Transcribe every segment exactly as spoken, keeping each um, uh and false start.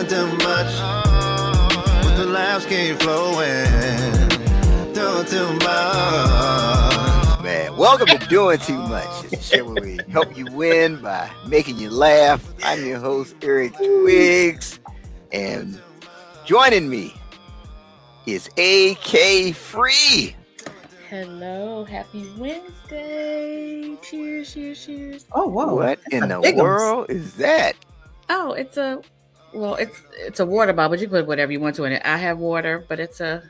too much. But the laughs keep flowing. Doing too much. Man, welcome to Doing Too Much. It's a show where we help you win by making you laugh. I'm your host, Eric Twiggs. And joining me is A K Free. Hello, happy Wednesday. Cheers, cheers, cheers. Oh, whoa. What That's in a the big one. world is that? Oh, it's a, well, it's it's a water bottle, but you put whatever you want to in it. I have water, but it's a,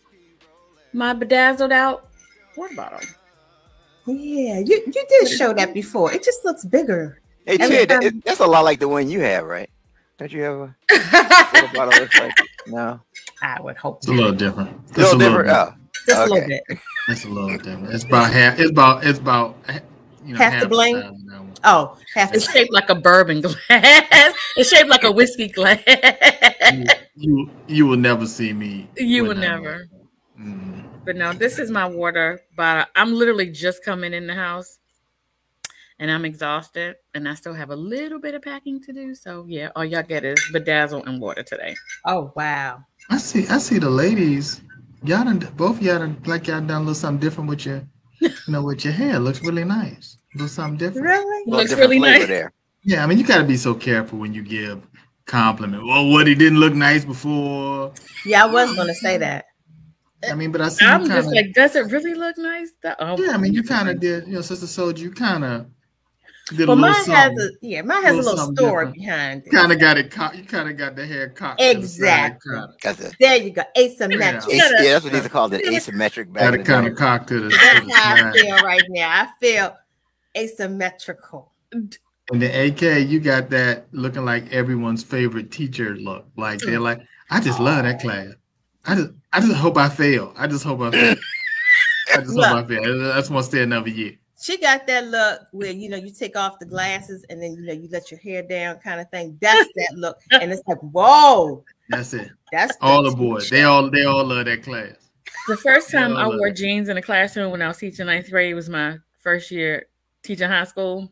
my bedazzled out water bottle. Yeah, you, you did show that before. It just looks bigger. Hey, Every Ted, time- that, that's a lot like the one you have, right? Don't you have a water bottle looks like it? No? I would hope It's a little different. A little different? Oh, just a okay. little bit. It's a little different. It's about half. It's about. It's about. You know, Half the bling? size of that one. Oh, half It's the shaped like a bourbon glass. It's shaped like a whiskey glass. You, you you will never see me. You with will that never. one. Mm. But no, this is my water bottle. I'm literally just coming in the house and I'm exhausted and I still have a little bit of packing to do. So yeah, all y'all get is bedazzle and water today. Oh, wow. I see. I see the ladies. Y'all done. Both y'all done, like y'all done a little something different with your, you know, with your hair. It looks really nice. A little something different. Really? Little Looks different really flavor nice. there. Yeah, I mean, you got to be so careful when you give compliment. Well, what he didn't look nice before. Yeah, I was going to say that. I mean, but I see I'm you just kind of. like, does it really look nice? Oh, Yeah, I mean, you kind of did. You know, Sister Soldier, you kind of did Well, a little mine has something. a yeah, mine has a Little little something story different. behind it. Kind of got it caught. You kind of got the hair cocked. to the side, Exactly. kinda- That's a, There you go. Asymmetric. ace, yeah, that's what these are called, an asymmetric back Got in it the kind day. of cocked to the, to That's the how I side. feel right now. I feel asymmetrical. And then A K, you got that looking like everyone's favorite teacher look. Like they're like, I just love that class. I just, I just hope I fail. I just hope I fail. I just hope I fail. I just want to stay another year. She got that look where you know you take off the glasses and then you know you let your hair down kind of thing. That's that look, and it's like, whoa, That's it. that's All the boys, they all, they all love that class. The first time Yeah, I I love wore it. jeans in the classroom when I was teaching ninth grade was my first year teaching high school.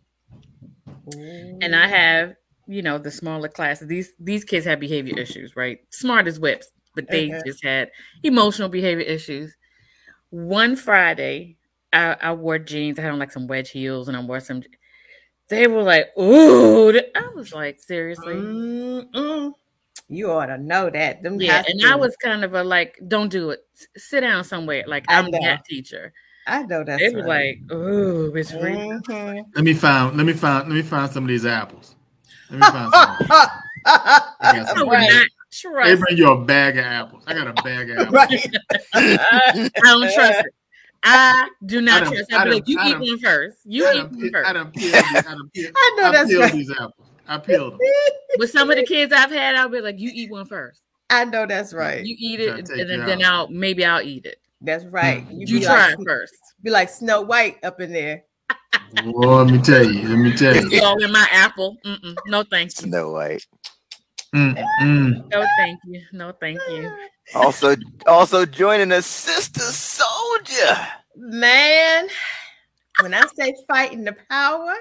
And I have, you know, the smaller classes. These these kids have behavior issues, right? Smart as whips, but they Okay. just had emotional behavior issues. One Friday, I, I wore jeans. I had on like some wedge heels, and I wore some. They were like, "Ooh!" I was like, "Seriously?" Mm-mm. You ought to know that. Them Yeah, high and I school- was kind of a like, "Don't do it. S- Sit down somewhere." Like I I'm know. that teacher. I know that's They were right. like, "Ooh, it's free." Mhm. Let me find, let me find, let me find some of these apples. Let me find some. I got I some. would Right. not They trust. bring you a bag of apples. I got a bag of apples. Right. I don't trust it. I do I not done- trust. I I'd be done- like, you I eat done- one first. You I eat done, one pe- I first. done peeled these. I done peeled, I know I that's peeled right. these apples. I peeled them. With some of the kids I've had, I'll be like, you eat one first. I know that's right. You eat Gotta it, take and then, you then out. I'll maybe I'll eat it. That's right. Mm. You, You be try like, it first. be like Snow White up in there. Well, let me tell you. Let me tell you. It's all in my apple. Mm-mm. No, thank you. Snow White. Mm, mm. No, thank you. No, thank you. Also, also joining us, Sister Soldier. Man, when I say fighting the power,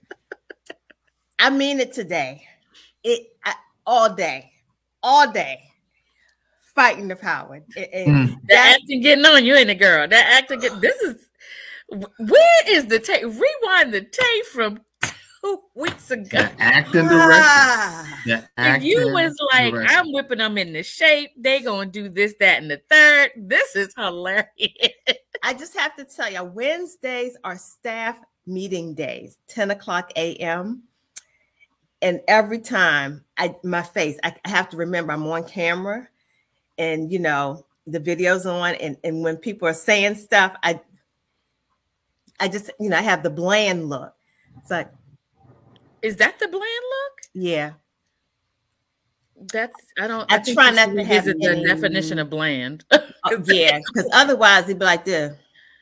I mean it today. It I, all day, all day, fighting the power. It- it- Mm. The that- acting getting on you, ain't it, girl? That acting get. This is. Where is the tape? Rewind the tape from two weeks ago. The acting director. Ah, The If acting you was like, director. I'm whipping them into shape, they gonna do this, that, and the third. This is hilarious. I just have to tell you, Wednesdays are staff meeting days, ten o'clock a.m. And every time I my face, I, I have to remember I'm on camera and you know the video's on, and, and when people are saying stuff, I I just, you know, I have the bland look. It's like, Is that the bland look? yeah. That's I don't. I think try you not should to have revisit the any- definition of bland. Oh, yeah, because otherwise it'd be like this.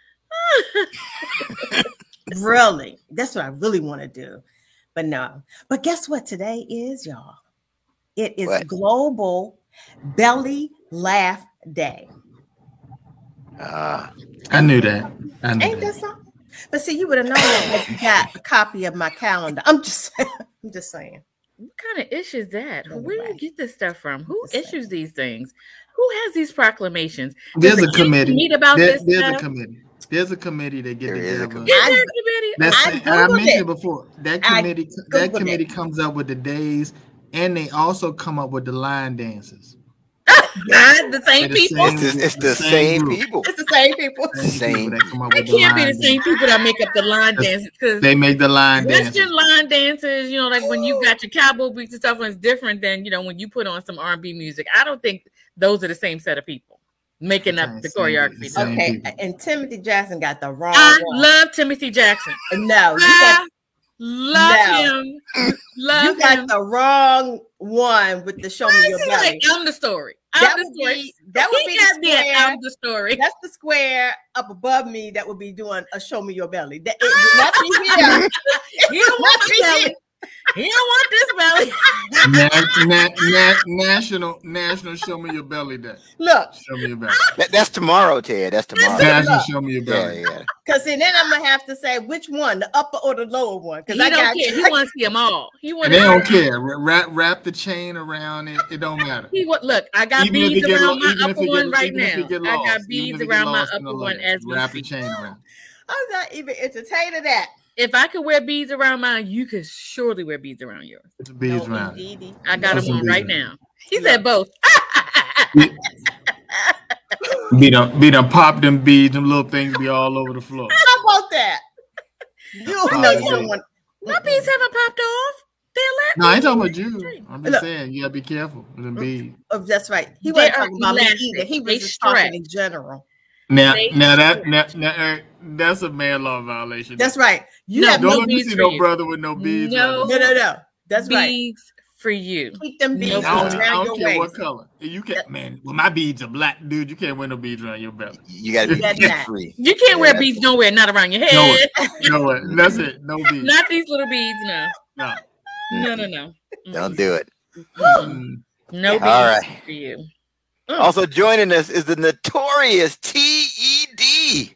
Really, that's what I really want to do, but no. But guess what today is, y'all? It is What? Global Belly Laugh Day. Ah, I knew that. I knew Ain't that. that something? But see, you would have known that if you got a copy of my calendar. I'm just, I'm just saying. what kind of issue is that? Anyway. Where do you get this stuff from? Who Just saying. issues these things? Who has these proclamations? There's Does a the council committee. meet about There- this there's stuff? a committee. There's a committee that get There is a together. committee. Is I- there a committee? That's, I and I Googled mentioned it. it before. That I committee, that Googled committee it. comes up with the days, and they also come up with the line dances. Not the same They're the people. same- It's the, it's the Same same group. people. It's the same people. Same Same. people that come up It with the can't be line the same dances. people that make up the line dances because They make the line dances. Western line dances, you know, like when you got your cowboy boots and stuff, it's different than, you know, when you put on some R and B music. I don't think those are the same set of people making up Same- the same- choreography. same Okay, people. and Timothy Jackson got the wrong I one. love Timothy Jackson. No, you I got, love No. him. Love you got him. the wrong one with the show me I your say, belly. like, I'm the story. I'm That the would story. be that would He be got the that. square. I'm the story. That's the square up above me that would be doing a show me your belly. That it would not be here. He don't want Not this belly. here. He don't want this belly. Na- na- na- national, national, show me your belly day. Look, Show me your belly. That, that's tomorrow, Ted. That's tomorrow. National, look. show me your Yeah, belly. yeah. because then I'm gonna have to say which one, the upper or the lower one. He Because I don't got care. He wants to see them all. He wants. And they don't care. Wrap, wrap the chain around it. It don't matter. He what? Look, I got Even if beads it get around lo- my even if upper it one get- right even if now. it get I got lost, even beads if it get around my lost in the upper one luggage, as we wrap the speak. chain around. I'm not even entertaining that. If I could wear beads around mine, you could surely wear beads around yours. It's a beads No, around. indeedy. I got Put them some on beads right in. now. He Yeah. said both. Be done, be done, pop them beads. Them little things be all over the floor. How about that? You Oh, know you yeah. don't want. My beads haven't popped off. They're No, I ain't talking about you. I'm just Look. saying you gotta be careful with them beads. Oh, that's right. He They wasn't are talking about me elastic. either. He was They just stretch. talking in general. Now, They- now that now, now, Eric, that's a man law violation. That's right. You No, have Don't no let me beads see for no you. brother with no beads. No. on no, it. no, no. That's right. beads for you. Keep them beads No, I don't, I around don't your care what waist. color. You can't, man. Well, my beads are black, dude. You can't wear no beads around your belly. You got to be That's beat not. free. You can't Yeah, wear that's- beads nowhere, not around your No, head. no way. That's it. No beads. Not these little beads, no. No. No, no, no. Don't do it. Mm-mm. No beads All right. for you. Also joining us is the notorious T E D.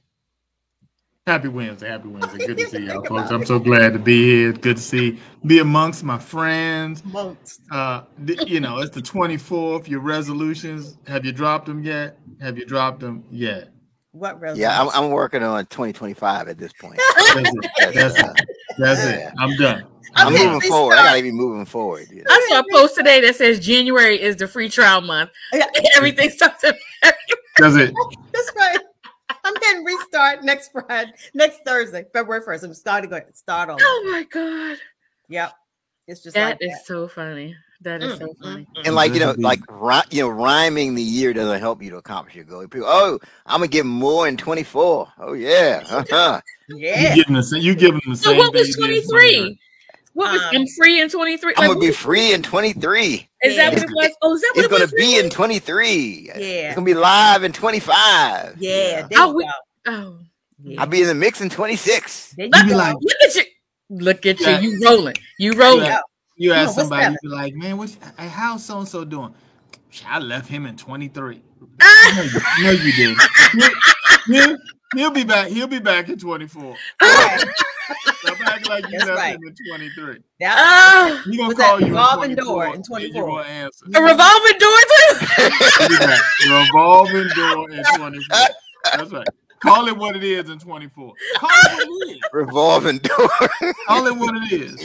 Happy Wednesday. Happy Wednesday. Good to see y'all, folks. I'm so glad to be here. It's good to see, be amongst my friends. Months. Uh, th- you know, it's the twenty-fourth. Your resolutions, have you dropped them yet? Have you dropped them yet? What resolution? Yeah, I'm, I'm working on twenty twenty-five at this point. That's it. That's it. That's it. I'm done. I'm Okay, moving we forward. I start. gotta be moving forward. You know? I saw a post today that says January is the free trial month. Yeah. Everything starts in That's it. That's right. I'm hitting restart next Friday, next Thursday, February first. I'm starting to go start on. Oh my god. Yep. It's just That like is so funny. That is Mm, so mm, funny. mm. And like you know, That's a like ri- you know, rhyming the year doesn't help you to accomplish your goal. People, oh, I'm gonna get more in twenty-four. Oh yeah, uh-huh. Yeah. You giving the you giving them the So same. what was thing you did in twenty-three? What was Um, I'm free in twenty-three? I'm Like, gonna be what- free in twenty-three. is that what It's- it was? Oh, is that what It's it gonna was? be really? in twenty-three. It's Yeah. gonna be live in twenty-five. Yeah. There Oh, you we- go. Oh, Yeah. I'll be in the mix in twenty-six. There you You be go. like, look at you. Look at Yeah. you. You rolling. You rolling. Yeah. you ask what's somebody, that? you be like, man, what? Hey, how's so and so doing? I left him in twenty-three. Ah! No, you, no, you didn't. He'll, he'll, he'll be back. He'll be back in twenty-four. Okay. Stop acting like you That's left right. him in twenty-three. That, Ah, He gonna Was call that you in revolving twenty-four, door in and twenty-four? You gonna answer. a revolving door too. He'll be back. Revolving door in twenty-four. That's right. Call it what it is in twenty-four. Call it what it is. Revolving door. Call it what it is.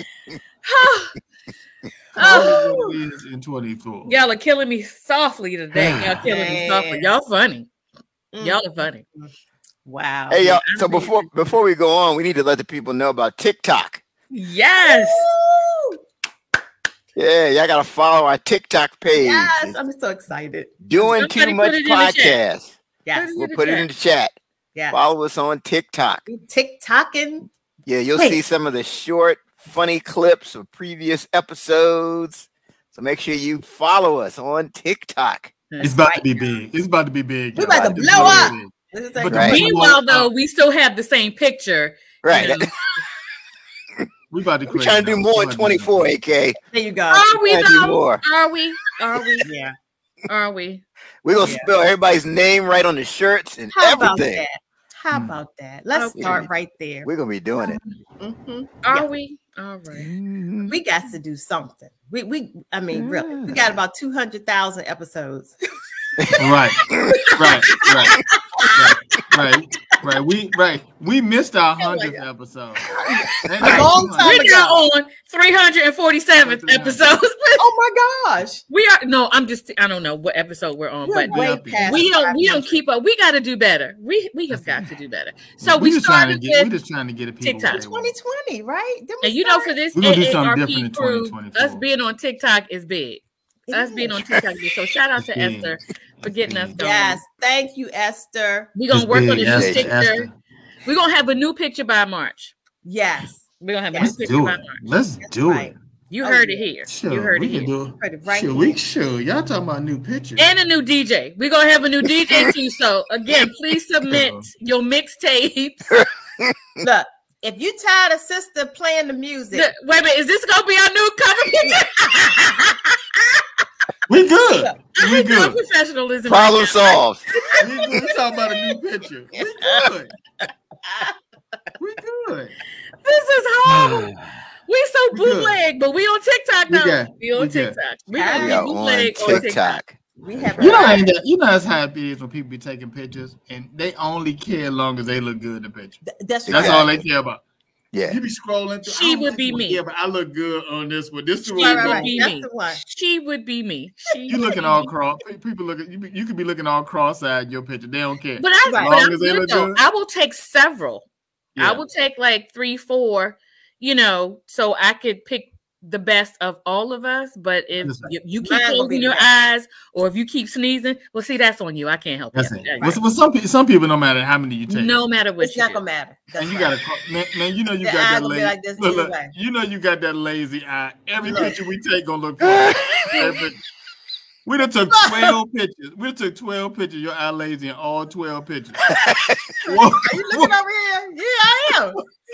Call Oh. it what it is in twenty-four. Y'all are killing me softly today. Y'all killing me softly. Y'all funny. Mm. Y'all are funny. Wow. Hey y'all. So before before we go on, we need to let the people know about TikTok. Yes. Woo! Yeah, y'all gotta follow our TikTok page. Yes, I'm so excited. Doing Somebody too put much it in the chat. podcast. Yes. We'll in the put it chat. in the chat. Yes. Follow us on TikTok. TikToking. Yeah, you'll Wait. see some of the short, funny clips of previous episodes. So make sure you follow us on TikTok. It's about to be big. It's about to be big. We y'all. about to It's blow about up. be big. This is But like, the- Right. Meanwhile, though, we still have the same picture. Right. You know. We about to We're create. trying to do numbers. more in We about to do twenty-four, A K. there you go. Are we Trying to do though? more. Are we? Are we? Yeah. Are we? We're gonna Yeah. spell everybody's name right on the shirts and How about everything. that? How Hmm. about that? Let's Okay. start right there. We're gonna be doing it. Mhm. Are Yeah. we? All right. Mm-hmm. We got to do something. We we I mean, really, we got about two hundred thousand episodes. Right, right, right, right, right, right. We right. We missed our hundredth episode. A long time We're ago. now on three hundred forty-seventh episode. Oh my gosh. We are no, I'm just I don't know what episode we're on, We're but way up here. past we don't five we don't hundred. keep up. We got to do better. We we have got to do better. So we we just trying to started get. We with, just trying to get the people. TikTok. what they want. twenty twenty, right? Then we and you know, started- for this We're gonna do A A something R different P in crew, twenty twenty-four. us being on TikTok is big. It Us is. being on TikTok is big. So shout out to Big. Esther for getting us going. Yes, thank you, Esther. We're gonna It's work on big. this Yes, new Esther, picture. Esther. We're gonna have a new picture by March. Yes, We're gonna have a Let's new picture Do by it. March. Let's do right. it. You Oh, heard yeah. it here. Sure, you heard we it can here. do it. Heard it right Sure, here. we sure. Y'all talking about new pictures. And a new D J. We're gonna have a new D J too. So again, please submit your mixtapes. Look, if you tired of sister playing the music, The- Wait a minute, is this gonna be our new cover picture? We good. I We hate our good. professionalism. Problem right now. solved. We good. We talking about a new picture. We good. We good. This is horrible. We so We good. bootleg, but we on TikTok We now. good. We on We good. TikTok. We We gonna We be are on bootleg on TikTok. TikTok. we have You know, ain't that, you know that's how it is when people be taking pictures and they only care as long as they look good in the picture. Th- that's That's right. all they care about. Yeah. You be scrolling through. She I don't would like be what- me. Yeah, but I look good on this one. This is She what Right, we right, would right. be That's me. the one. She would be me. She You would looking be all me. cross. People looking. You, be, you could be looking all cross-eyed. Your picture, they don't care. But I, Right. but As long I'm as they good look though. good. I will take several. Yeah. I will take like three, four, you know, so I could pick the best of all of us. But if That's right. you, you keep Mine will be closing the your best. eyes or if you keep sneezing, well, see, that's on you. I can't help That's you. it. Well, well, some people, some people, no matter how many you take, No matter what It's you not do. gonna matter. That's and you right. gotta, man, man, you know you The got eye that gonna be lazy. like this look, either look, way. you know you got that lazy eye. Every Look. picture we take gonna look funny. Every picture. We done took twelve pictures. We done took twelve pictures. Your eye lazy in all twelve pictures. Whoa. Are you looking over here? Yeah, I am.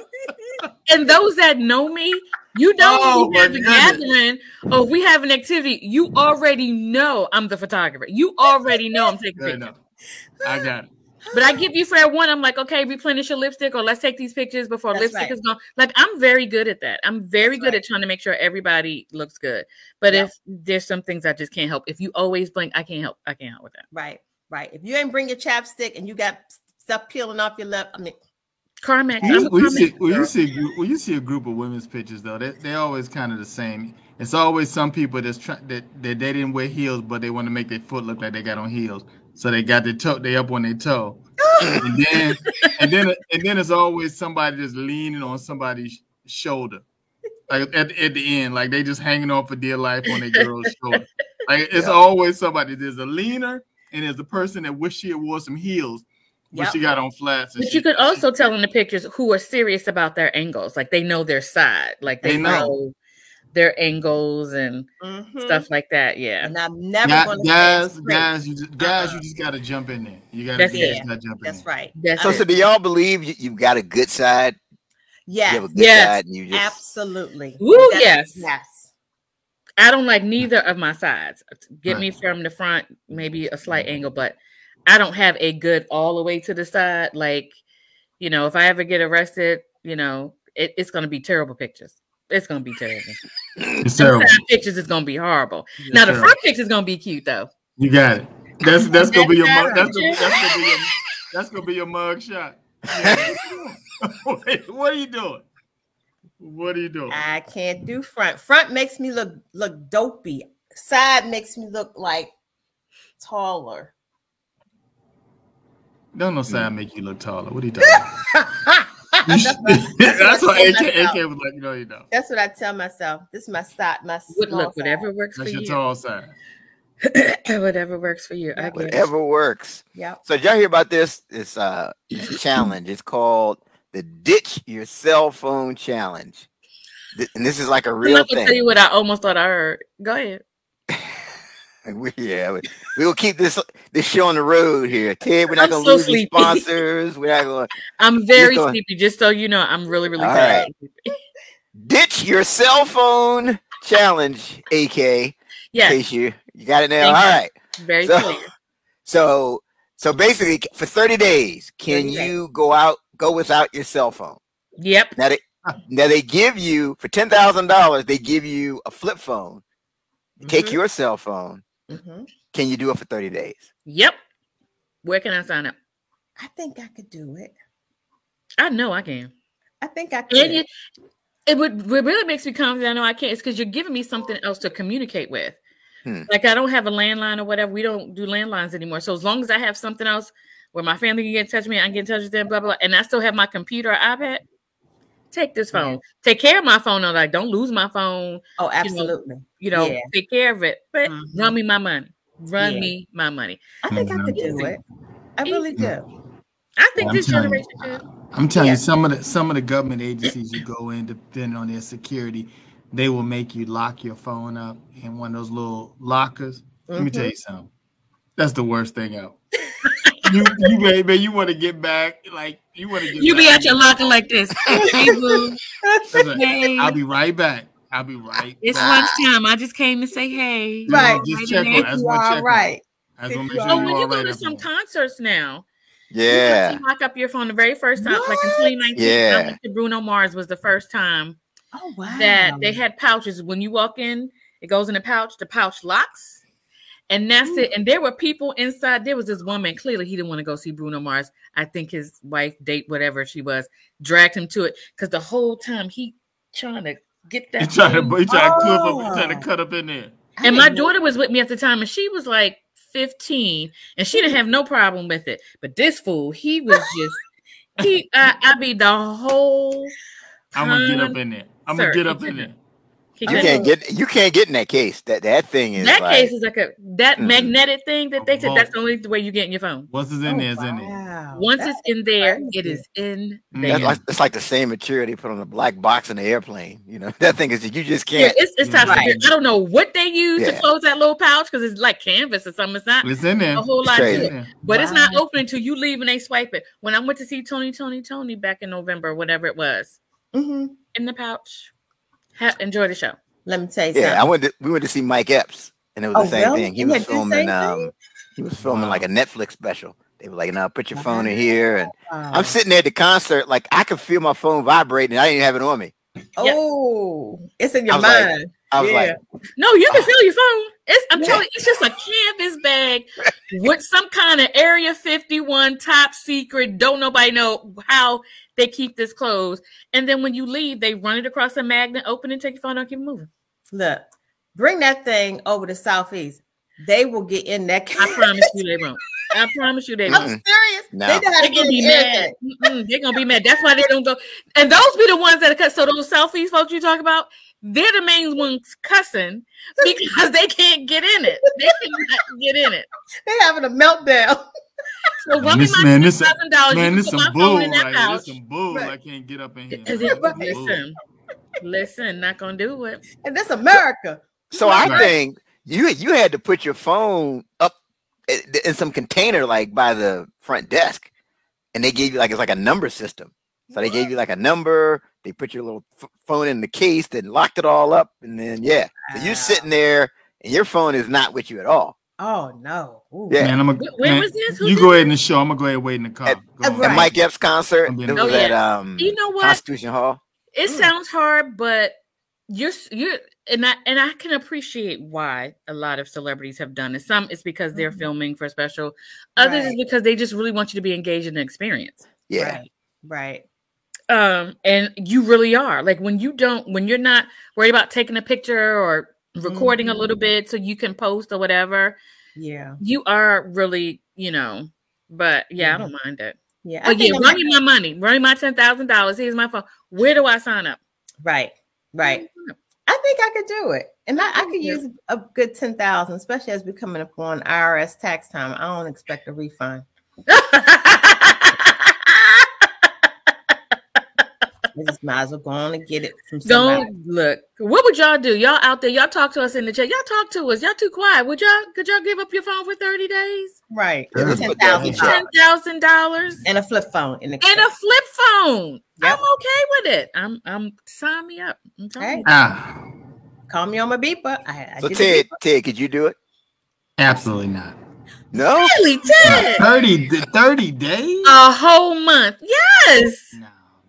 And those that know me, you know Oh, when we my have a goodness. gathering or if we have an activity, you already know I'm the photographer. You already know I'm taking Fair pictures. enough. I got it. But I give you fair one. I'm like, okay, replenish your lipstick, or let's take these pictures before That's lipstick right. is gone. Like, I'm very good at that. I'm very That's good right. at trying to make sure everybody looks good. But Yep. if there's some things I just can't help. If you always blink, I can't help. I can't help with that. Right, right. If you ain't bring your chapstick and you got stuff peeling off your lip, I mean, Carmex. When I'm you, a when you see Carmex when you girl. see a group, when you see a group of women's pictures though, they they always kind of the same. It's always some people that's try, that that they didn't wear heels, but they want to make their foot look like they got on heels, so they got their toe, they up on their toe, and then and then and then it's always somebody just leaning on somebody's shoulder, like at at the end, like they just hanging on for dear life on their girl's shoulder. Like it's Yeah. always somebody. There's a leaner, and there's a person that wish she had wore some heels, but Yep. she got on flats. And But she, you could also tell in the pictures who are serious about their angles. Like they know their side. Like they, They know. know. their angles and mhm. stuff like that. Yeah. And I'm never Guys, gonna guys, say guys, you just, guys, Uh-uh. you just gotta jump in there. You gotta, That's you it. just gotta jump in That's there. right. That's So, it. so do y'all believe you, you've got a good side? You Yes, have a good Yes. side, and you just absolutely. Woo, That's- yes. yes. I don't like neither of my sides. Get Right. me from the front, maybe a slight angle, but I don't have a good all the way to the side. Like, you know, if I ever get arrested, you know, it, it's going to be terrible pictures. It's going to be terrible. It's Some terrible. side pictures is going to be horrible. It's Now, the terrible. front picture is going to be cute, though. You got it. That's that's gonna be your mug. That's That's gonna, that's gonna be your that's gonna be your mug shot. Wait, what are you doing? What are you doing? I can't do front. Front makes me look look dopey. Side makes me look like taller. Don't no side make you look taller. What are you talking about? that's, what, That's what I A tell K, A myself. K was like, no, you don't. That's what I tell myself. This is my side, my Would small look, whatever side. works That's for your you. tall side. Whatever works for you. I get it. whatever works. Yep. So did y'all hear about this? This uh this challenge. It's called the Ditch Your Cell Phone Challenge. Th- And this is like a I'm real not gonna tell thing. you what I almost thought I heard. Go ahead. We, yeah, we, we will keep this this show on the road here. Ted, we're not I'm gonna so lose the sleepy. sponsors. We're not gonna I'm very going- sleepy, just so you know. I'm really, really All tired. ditch your cell phone challenge, A K. In Yes, case you you got it now. Thank All you. right. very So- clear. So so basically for thirty days, can thirty days. you go out go without your cell phone? Yep. Now they now they give you for ten thousand dollars. They give you a flip phone. Take Mhm. your cell phone. Mhm. Can you do it for thirty days? Yep. Where can I sign up? I think I could do it. I know I can. I think I could. And you, it would what really makes me confident. I know I can't. It's because you're giving me something else to communicate with. Hmm. Like I don't have a landline or whatever. We don't do landlines anymore. So as long as I have something else where my family can get in touch with me, I can get in touch with them, blah, blah, blah, and I still have my computer or iPad, take this phone. Yeah. Take care of my phone. I'm like, don't lose my phone. Oh, absolutely. You know, Yeah. take care of it. But Mhm. run me my money. Run Yeah. me my money. I think I could do Easy. it. I really do. I think I'm this telling generation you. should. I'm telling Yeah. you, some of the some of the government agencies you go in, depending on their security, they will make you lock your phone up in one of those little lockers. Let me Mhm. tell you something. That's the worst thing out. you you baby, you want to get back, like you want to get You be back. at your locker like this. Hey, boo. That's right. Hey. I'll be right back. I'll be right It's back. lunchtime. I just came to say hey. You know, Right. just Right check in on. there. That's You what are check on. right. I just want to You make are sure Oh, you when all you go right to up some on. concerts now, you Yeah. have to lock up your phone the very first time. Like in What? twenty nineteen, Yeah. I went to Bruno Mars was the first time Oh wow. that they had pouches. When you walk in, it goes in the pouch. The pouch locks. And that's Ooh. it. And there were people inside. There was this woman. Clearly, he didn't want to go see Bruno Mars. I think his wife, date, whatever she was, dragged him to it because the whole time he trying to get He that. trying thing. to he trying to clip up, he trying Oh. to cut up in there. I And my didn't know- daughter was with me at the time, and she was like fifteen, and she didn't have no problem with it. But this fool, he was just he. I, I mean, the whole. I'm gonna get up time- in there. I'm Sir, gonna get he up in there. He You couldn't. can't get you can't get in that case. That that thing is That like, case is like a that Mhm. magnetic thing that they said Oh. that's the only way you get in your phone. Once it's in Oh, there, it's in there. wow. Once That's it's in there, crazy. it is in Mm. there. that's like it's like the same material they put on the black box in the airplane. You know that thing is you just Yeah, can't. it's it's top Right. secret. I don't know what they use to Yeah. close that little pouch because it's like canvas or something. It's not It's in there. a whole It's lot to crazy. it. Yeah. But it's not Wow. open until you leave and they swipe it. When I went to see Tony, Tony, Tony back in November, whatever it was, Mhm. in the pouch. Ha- enjoy the show. Let me tell you Yeah, I something. went. To, we went to see Mike Epps, and it was Oh, the same really? thing. He You was had to do the filming. same Um, he was filming Wow. like a Netflix special. They were like, "No, put your phone in here." And Wow. I'm sitting there at the concert, like I could feel my phone vibrating. I didn't even have it on me. Oh, it's in your I was like- mind. I was Yeah. like, No, you can Oh. feel your phone. It's I'm Yeah. telling you, it's just a canvas bag with some kind of Area fifty-one top secret. Don't nobody know how they keep this closed. And then when you leave, they run it across a magnet, open it, take your phone out, keep it moving. Look, bring that thing over to Southeast. They will get in that. I promise you they won't. I promise you they I'm won't. Mm-mm. serious. No. They know how They're to gonna get be in mad. everything. Mm-mm, they're gonna be mad. That's why they don't go. And those be the ones that are cut. So those selfies folks you talk about, they're the main ones cussing because they can't get in it. They cannot get in it. They having a meltdown. So Man, run me this- my man, ten this- thousand dollars. Man, You this put my some phone bull in that right here. pouch. This some bull. Right. I can't get up in here. Is man. it- This some bull. Listen, listen, not gonna do it. And this America. so I Right. think you you had to put your phone up i- in some container like by the front desk, and they gave you like it's like a number system. So they gave you like a number. They put your little f- phone in the case, then locked it all up, and then yeah, so Wow. you're sitting there, and your phone is not with you at all. Oh no. Ooh. Yeah. Man, I'm a, Wh- where man, was this? Who you did go ahead in the show. I'm gonna go ahead and wait in the car. At- Go on. Right. At Mike Epps concert, I'm being- it was Oh, at yeah. um You know what? Constitution Hall. It Mm. sounds hard, but you're you're and I and I can appreciate why a lot of celebrities have done it. Some it's because they're Mhm. filming for special. Others Right. is because they just really want you to be engaged in the experience. Yeah, Right. Right. Um, and you really are. Like when you don't, when you're not worried about taking a picture or recording a little Mhm. bit so you can post or whatever, Yeah. you are really, you know. But yeah, Mhm. I don't mind it. Yeah. I But yeah, think I'm- run me my money, run me my ten thousand dollars. Here's my phone. Where do I sign up? Right. Right. I think I could do it. And I, I could use a good ten thousand, especially as we're coming up on I R S tax time. I don't expect a refund. I just might as well go on and get it from somebody. Don't look. What would y'all do? Y'all out there, y'all talk to us in the chat. Y'all talk to us. Y'all too quiet. Would y'all could y'all give up your phone for thirty days? Right. Yeah, let's ten put that in thousand the Ten thousand dollars and a flip phone in the and a flip phone. Yep. I'm okay with it. I'm I'm sign me up. I'm telling Hey. you. Ah, Call me on my beeper. I, I so did the Ted, beeper. Ted, could you do it? absolutely not. No. Really, Ted? thirty, thirty days? A whole month. Yes. No,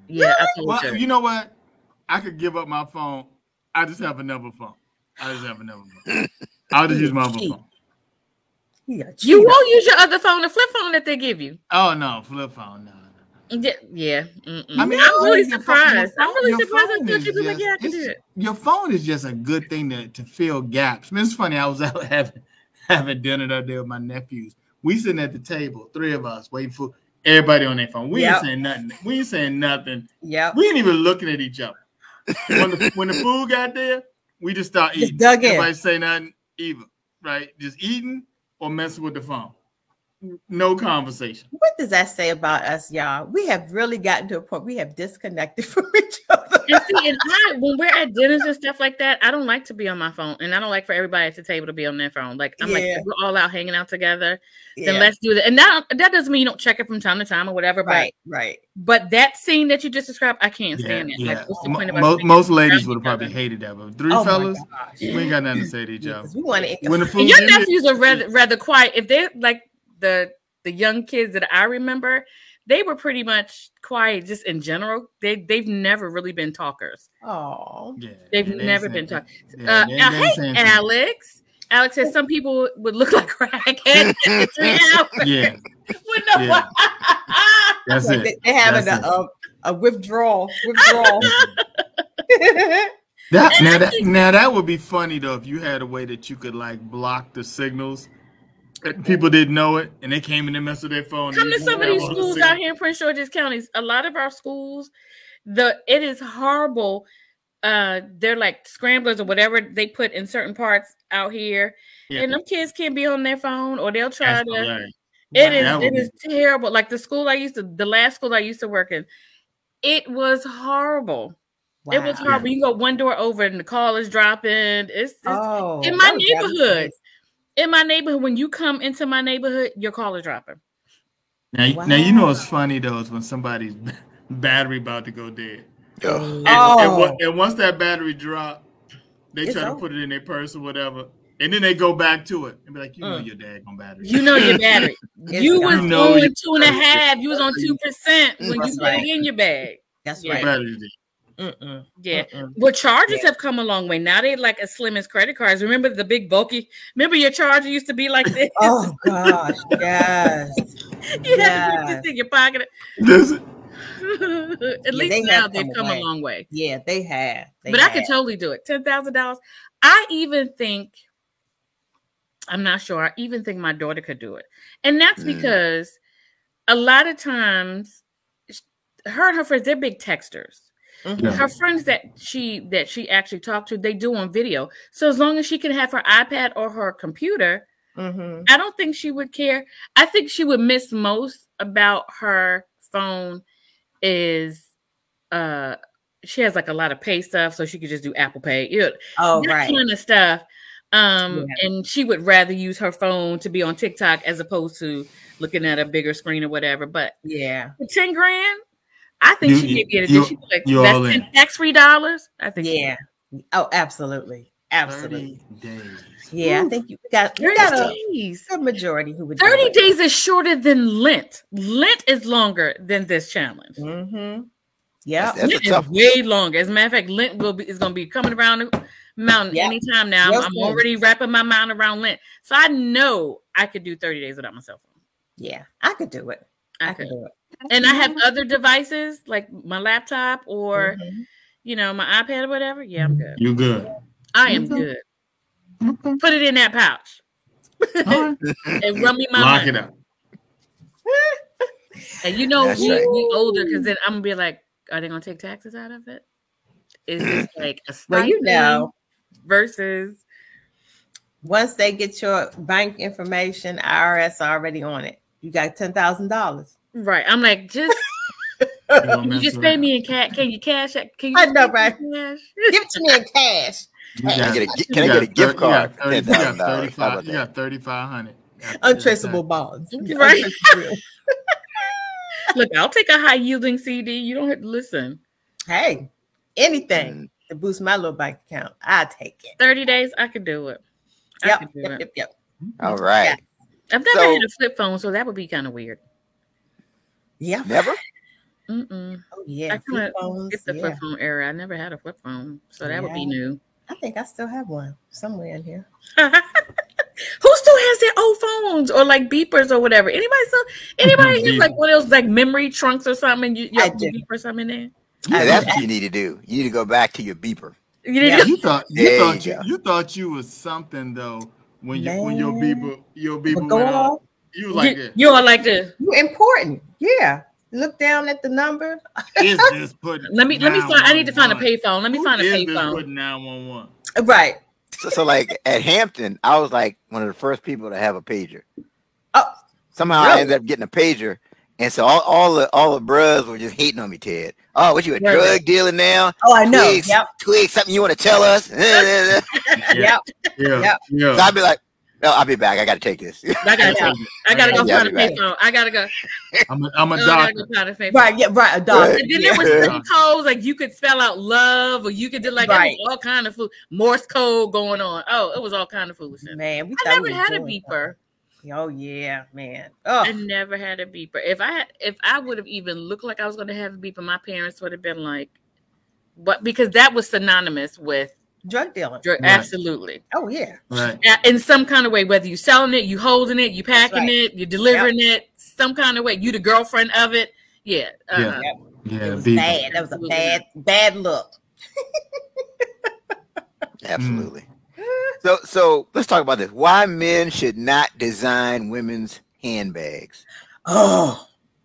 Yeah, I told Well, her. you know what? I could give up my phone. I just have another phone. I just have another phone. I'll just use my other phone. Yeah, You won't use your other phone, the flip phone that they give you. Oh no, flip phone, no. Yeah, yeah. Mm-mm. I mean, I'm really your surprised. phone- I'm really your surprised. I phone thought is you'd be like, just- yeah, I can do it's- it. Your phone is just a good thing to, to fill gaps. I mean, it's funny. I was out having having dinner the other day with my nephews. We sitting at the table, three of us, waiting for everybody on their phone. We Yep. ain't saying nothing. We ain't saying nothing. Yep. We ain't even looking at each other. When the, when the food got there, we just start Just eating. dug in. Nobody say nothing either, right? Just eating or messing with the phone. No conversation. What does that say about us, y'all? We have really gotten to a point we have disconnected from each other. And see, and I, when we're at dinners and stuff like that, I don't like to be on my phone, and I don't like for everybody at the table to be on their phone. Like I'm like, Yeah. if we're all out hanging out together, Yeah. then let's do that. And that that doesn't mean you don't check it from time to time or whatever. Right, right. But but that scene that you just described, I can't Yeah, stand it. yeah. Like, what's the point of us Mo- hanging most around ladies each would have probably other? hated that, but three Oh my fellas, gosh. we ain't got nothing to say to each Yeah, other. 'cause we want to. When the food And your get here- nephews are rather rather quiet. If they're like the the young kids that I remember, they were pretty much quiet just in general. They they've never really been talkers. Oh, Yeah, They've they ain't never saying- been talking. yeah, Uh, they- uh, they ain't hey, saying too much. Alex. Alex says some people would look like crackheads at three hours. Yeah, With no yeah. That's like it. they, they're having That's a, a a withdrawal. Withdrawal. That now that now that would be funny though if you had a way that you could like block the signals. And people didn't know it, and they came in and messed with their phone. Come and to you some of have these all the schools signals. out here in Prince George's counties. A lot of our schools, the it is horrible. Uh, they're like scramblers or whatever they put in certain parts out here, Yeah. and them kids can't be on their phone or they'll try That's to. hilarious. It is That would it is terrible. Like the school I used to, the last school I used to work in, it was horrible. It was Wow. horrible. You go one door over and the call is dropping. It's, it's Oh, in my that would drive me neighborhood. crazy. In my neighborhood, when you come into my neighborhood, your call is dropping. Now, now you know Wow. what's funny though is when somebody's battery about to go dead, Ugh. and, Oh. and, what- and once that battery drop, they It's try to over. put it in their purse or whatever, and then they go back to it and be like, you know, Mm. your dad on battery. You know your battery. It's you gone. was You know on your two and a half. You was on two percent when you That's put right. it in your bag. That's Yeah. right. battery's dead. Mm-mm. Yeah. Mm-mm. Well, chargers Yeah. have come a long way. Now they like as slim as credit cards. Remember the big bulky? Remember your charger used to be like this? Oh gosh, yes. you had to yes. put this in your pocket. Does it? At least they now have they've come come away. a long way. Yeah, they have. They But I have. could totally do it. Ten thousand dollars. I even think I'm not sure. I even think my daughter could do it, and that's Mm. because a lot of times, sh- her and her friends they're big texters. Mhm. Yeah. Her friends that she that she actually talked to, they do on video. So as long as she can have her iPad or her computer, Mhm. I don't think she would care. I think she would miss most about her phone is uh she has like a lot of pay stuff, so she could just do Apple Pay. You know, Oh that right. kind of stuff. Um, Yeah. and she would rather use her phone to be on TikTok as opposed to looking at a bigger screen or whatever. But Yeah. for ten grand, I think You- she could get it. you- She'd be like, you that's all in. ten tax-free dollars. I think she Yeah. Oh, absolutely. Absolutely. thirty days. Yeah, I Oof. think you we got we thirty got a days. good majority who would do thirty it. days is shorter than Lent. Lent is longer than this challenge. Mm-hmm. Yeah. That's a Lent is tough- way longer. As a matter of fact, Lent will be is going to be coming around the mountain Yep. anytime now. Real I'm, I'm soon. already wrapping my mind around Lent, so I know I could do thirty days without my cell phone. Yeah. I could do it. I, I could could, do it. and I have other devices like my laptop or Mhm. you know my iPad or whatever. Yeah, I'm good. You good? I am Okay. good. Okay. Put it in that pouch All right. and run me my Lock money. it up. And you know, That's we, right. we older because then I'm gonna be like, are they gonna take taxes out of it? Is this like a Well, you stipend know, versus once they get your bank information, I R S already on it. You got ten thousand dollars. right? I'm like, just You gonna you mess just pay around. me in cash. Can you cash? it? Can you? I just know, pay me right? in cash? Give it to me in cash. You Can I got- get a, gi- you can I got get a gift thirty- card? You for got, thirty, you ten thousand got dollars. How thirty-five. about You that? got thirty-five hundred. Untraceable bonds. Right. Untraceable. Look, I'll take a high yielding C D. You don't have to listen. Hey, anything Mm. to boost my little bank account, I take it. thirty days, I could do it. I Yep, could do yep, it. yep, yep. All right. I've never So- had a flip phone, so that would be kind of weird. Yeah. Never? Mm-mm. Oh yeah, I kind flip of phones. get the Yeah. flip phone era. I never had a flip phone, so that would be Yeah. new. I think I still have one somewhere in here. Who still has their old phones or like beepers or whatever? Anybody still? Anybody have like one of those like memory trunks or something? You, you I have do. your beeper something in there? Yeah, I- that's what you need to do. You need to go back to your beeper. You didn't Yeah. do- You thought you There thought you you, go. you thought you was something though when you when your Man. beeper your But beeper go went off. off. You was like you, this. you are like this. You're important. Yeah. Look down at the number. Is this putting Let me let me find. I need to find a payphone. Let me Who find a is this payphone. putting nine one one? Right. So, so like at Hampton, I was like one of the first people to have a pager. Oh, Somehow I really? ended up getting a pager, and so all, all the all the bros were just hating on me, Ted. Oh, what you a Right. drug dealer now? Oh, I know. Twigs, Yep. Twigs, something you want to tell us? so Yep. Yeah, Yep. yeah. I'd be like, no, I'll be back. I got to take this. I gotta Yeah. take it. I gotta go Yeah, find a I'll be back. payphone. I gotta go. I'm a, I'm a Oh, I gotta doctor. go find a payphone. Right. Yeah. Right. A dog. Right. And then Yeah. there was certain codes like you could spell out love, or you could do like it Right. was all kind of food, Morse code going on. Oh, it was all kind of foolishness. Man, we I thought never we had a were doing beeper. something. Oh yeah, man. I Oh, never had a beeper. If I had, if I would have even looked like I was going to have a beeper, my parents would have been like, "What?" Because that was synonymous with drug dealing. drug. Right. Absolutely, Oh yeah. Right. A- in some kind of way, whether you selling it, you holding it, you packing right. it, you delivering it, some kind of way. You the girlfriend of it. Yeah. Uh-uh. Yeah. Yeah. It was beeper. bad. That was a Absolutely bad, bad look. Absolutely. So, so let's talk about this. Why men should not design women's handbags? Oh,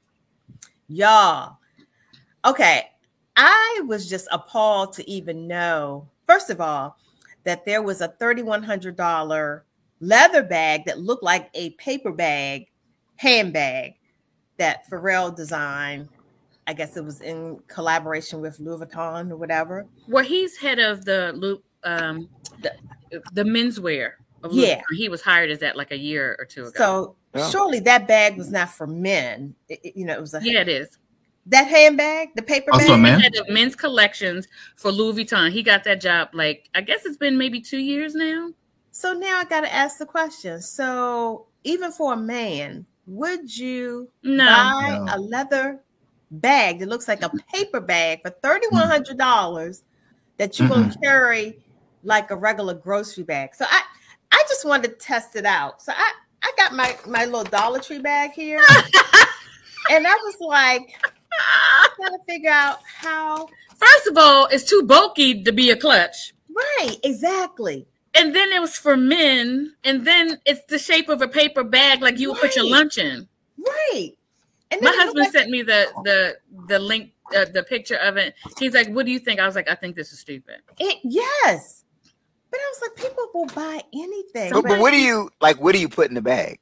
y'all. Okay. I was just appalled to even know, first of all, that there was a thirty-one hundred dollars leather bag that looked like a paper bag, handbag that Pharrell designed. I guess it was in collaboration with Louis Vuitton or whatever. Well, he's head of the Lu- um the, the menswear. Of Louis Yeah. Vuitton. He was hired as that like a year or two ago. So Oh. surely that bag was not for men. It- it- you know, it was a yeah, it is. that handbag, the paper Also, bag. man. Head of men's collections for Louis Vuitton. He got that job like I guess it's been maybe two years now. So now I got to ask the question. So even for a man, would you No. buy No. a leather bag that looks like a paper bag for thirty-one hundred dollars that you're going to carry like a regular grocery bag? So I, I just wanted to test it out. So I, I got my, my little Dollar Tree bag here. And I was like, trying to figure out how. First of all, it's too bulky to be a clutch. Right, exactly. And then it was for men. And then it's the shape of a paper bag like you would put your Right. lunch in. Right. And My then it husband looked like- sent me the the the link, uh, the picture of it. He's like, "What do you think?" I was like, "I think this is stupid." It, yes. But I was like, people will buy anything. But, but what do you like? What do you put in the bag?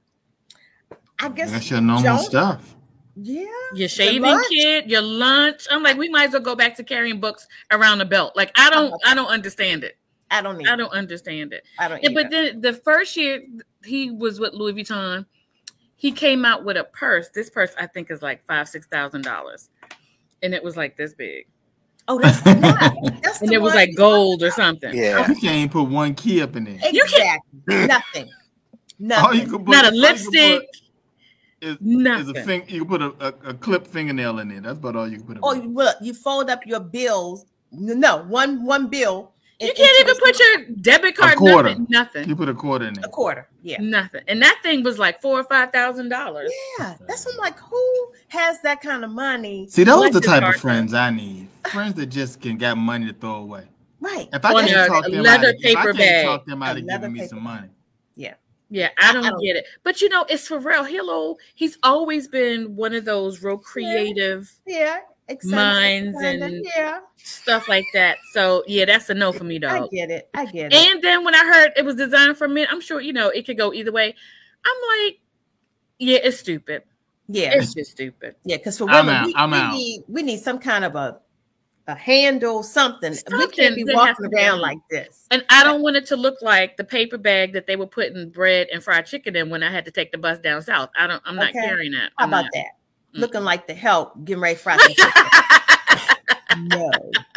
I guess That's your normal junk. stuff. Yeah. Your shaving lunch. kit, your lunch. I'm like, we might as well go back to carrying books around the belt. Like, I don't, I don't understand it. I don't need I don't understand it. I don't Yeah, either. but then the first year he was with Louis Vuitton, he came out with a purse. This purse I think is like five, six thousand dollars, and it was like this big, Oh, that's not. That's and the it was one- like gold or something. Yeah. You can't even put one key up in there. You can't- Exactly. Nothing. All you Nothing. can put, Not a all you can lipstick, put Is, is a nothing. thing you can put a, a, a clip fingernail in there. That's about all you can put. Or in you look, you fold up your bills. No, one one bill. You in- can't into even this- put your debit card. quarter. Nothing. Nothing. You put a quarter in there. a quarter. Yeah. Nothing. And that thing was like four or five thousand dollars. Yeah. That's what I'm like, who has that kind of money? See, those are the Collector's type card. of friends I need. Friends that just can got money to throw away. Right. If I On can't a talk them leather out, of- if I paper can't bag. talk them out A of leather giving me paper some bag. money. Yeah, I don't, I don't- get it. But you know, it's Pharrell. Hello, he's always been one of those real creative Yeah. Eccentric minds kinda, and yeah. stuff like that. So yeah, that's a no for me, I dog. get it. I get it. And then when I heard it was designed for men, I'm sure you know it could go either way. I'm like, yeah, it's stupid. yeah. It's just stupid. Yeah, because for I'm women, out, we, I'm we out. need we need some kind of a a handle, something. we Something can't be that walking has to be around on. like this. And I don't want it to look like the paper bag that they were putting bread and fried chicken in when I had to take the bus down south. I don't. I'm not Okay. carrying that. How I'm about not. that? Mm. Looking like the help, getting ready to fry some chicken. No,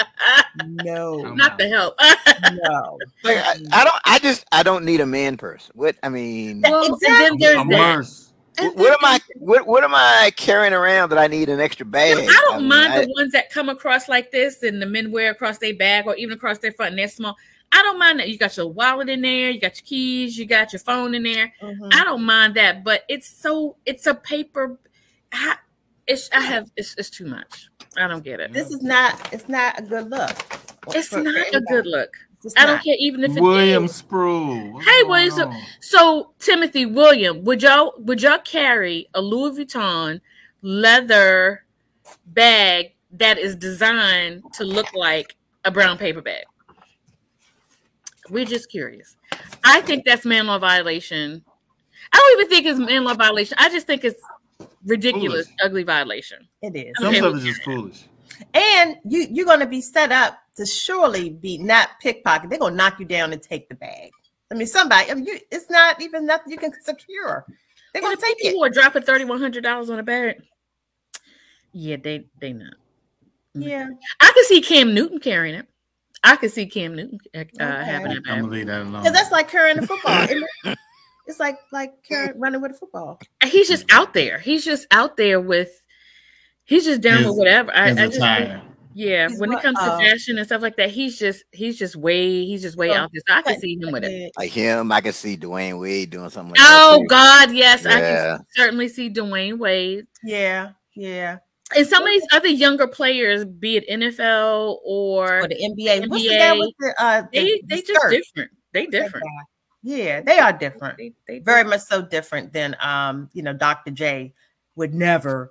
no, I'm Not out. the help. no. Like, I, I don't. I just. I don't need a man purse. What I mean. Well, and Exactly. then there's A that. merce. What, what am I? What What am I carrying around that I need an extra bag? I don't I mean, mind I- the ones that come across like this, and the men wear across their bag or even across their front, and they're small. I don't mind that. You got your wallet in there, you got your keys, you got your phone in there. Mhm. I don't mind that, but it's so it's a paper. I, it's I have it's it's too much. I don't get it. This is not. It's not a good look. It's For- for not a anybody. good look. It's I don't not. care even if it William is. Sproul. What's Hey, going William. So, on? so Timothy William, would y'all would y'all carry a Louis Vuitton leather bag that is designed to look like a brown paper bag? We're just curious. I think that's man law violation. I don't even think it's man law violation. I just think it's ridiculous, Foolish. ugly violation. It is. Some Okay. stuff is just foolish. And you you're going to be set up to surely be not pickpocket. They're going to knock you down and take the bag. I mean, somebody. I mean, you, it's not even nothing you can secure. They're going And to take people it. who are dropping thirty one hundred dollars on a bag. Yeah, they they not. Yeah. I can see Cam Newton carrying it. I can see Cam Newton uh, Okay. having it. I'm gonna leave that alone. Because that's like carrying the football. Isn't it? It's like like carrying, running with a football. He's just out there. He's just out there with. He's just down His- with whatever. I, I His just think- attire. yeah. He's When what, it comes to uh, fashion and stuff like that, he's just he's just way he's just way So, out there. So I can But- see him with it. like him, I can see Dwayne Wade doing something like Oh that. too. God, yes, I Yeah. can certainly see Dwayne Wade Yeah. Yeah. and some of these other younger players, be it N F L or Or the N B A. What's the N B A, guy with the uh the, they the they just skirt? different. They What's that different. guy? Yeah, they are different. They, they Very much so different than um, you know, Doctor J would never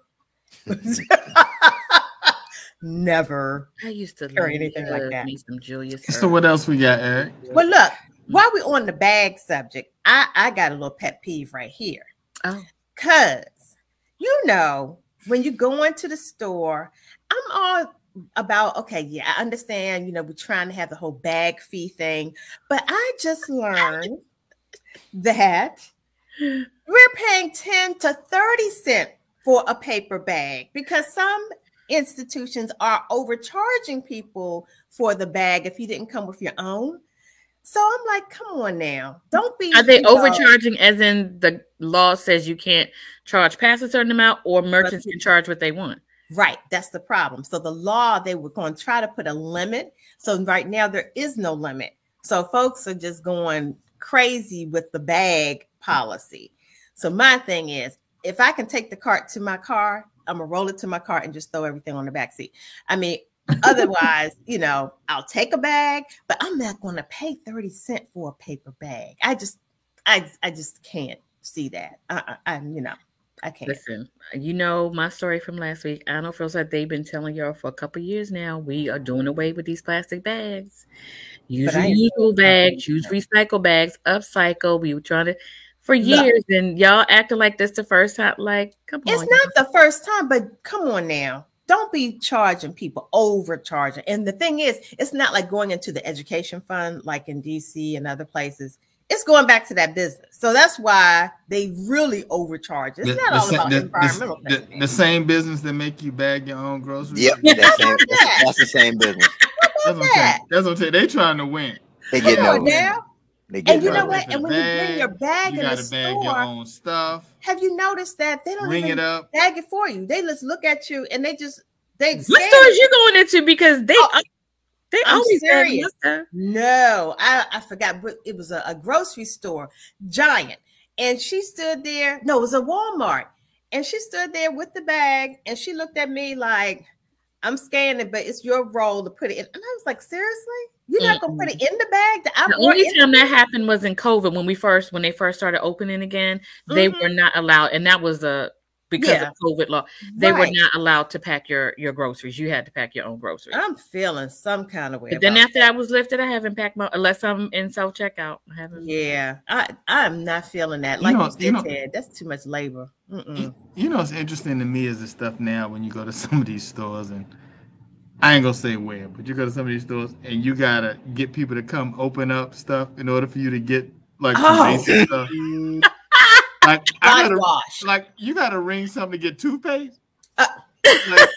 never. I used to Or anything like love that. me some Julius. So Erving. what else we got, Eric? Well, look, while we're on the bag subject, I, I got a little pet peeve right here. Oh, Cause you know, when you go into the store, I'm all about okay, yeah, I understand, you know, we're trying to have the whole bag fee thing, but I just learned that we're paying ten to thirty cents for a paper bag because some institutions are overcharging people for the bag if you didn't come with your own. So I'm like, come on now. Don't be are they you know, overcharging? As in the law says you can't charge past a certain amount, or merchants can charge what they want. Right, that's the problem. So the law, they were going to try to put a limit. So right now there is no limit. So folks are just going crazy with the bag policy. So my thing is, if I can take the cart to my car, I'm gonna roll it to my car and just throw everything on the back seat. I mean, otherwise, you know, I'll take a bag, but I'm not going to pay thirty cents for a paper bag. I just, I, I just can't see that. I, I, I'm, you know, I can't. Listen, you know my story from last week. I know feels like they've been telling y'all for a couple years now. We are doing away with these plastic bags. Use But I ain't- reusable bags, use recycle bags, upcycle. We were trying to for Look. years, and y'all acting like this the first time. Like, come on, It's not the first time, but come on now. Don't be charging people, overcharging. And the thing is, it's not like going into the education fund like in D C and other places. It's going back to that business. So that's why they really overcharge. It's The- not the all sa- about the- environmental the, things. the, the same business that make you bag your own groceries. Yep, that's, same, that's, that's the same business. That's what I'm saying. that? That's what I'm saying. They trying to win. They get Come on no. now. They get And you no. know what? And when you bring your bag you in the gotta bag your store, own stuff. have you noticed that they don't Ring even it up. bag it for you? They just look at you and they just they What scan stores it. you going into? Because they Oh, they I'm always have serious. my stuff. No, I, I forgot, but it was a, a grocery store, giant. And she stood there. No, it was a Walmart. And she stood there with the bag and she looked at me like, I'm scanning, but it's your role to put it in. And I was like, seriously? You're not going to put it in the bag? That I The brought only in- time that happened was in COVID when we first when they first started opening again. They Mhm. were not allowed, and that was a because Yeah. of COVID law. They were Right. not allowed to pack your your groceries. You had to pack your own groceries. I'm feeling some kind of way. But then about after that was lifted, I haven't packed my unless I'm in self checkout. I haven't. Yeah, I I'm not feeling that. You Like you, know- said, you know- Ted, that's too much labor. Mm-mm. You know what's interesting to me is the stuff now when you go to some of these stores, and I ain't gonna say where, but you go to some of these stores and you gotta get people to come open up stuff in order for you to get like some Oh. basic stuff. Like I Body gotta, wash. like you gotta ring something to get toothpaste. Uh. Like,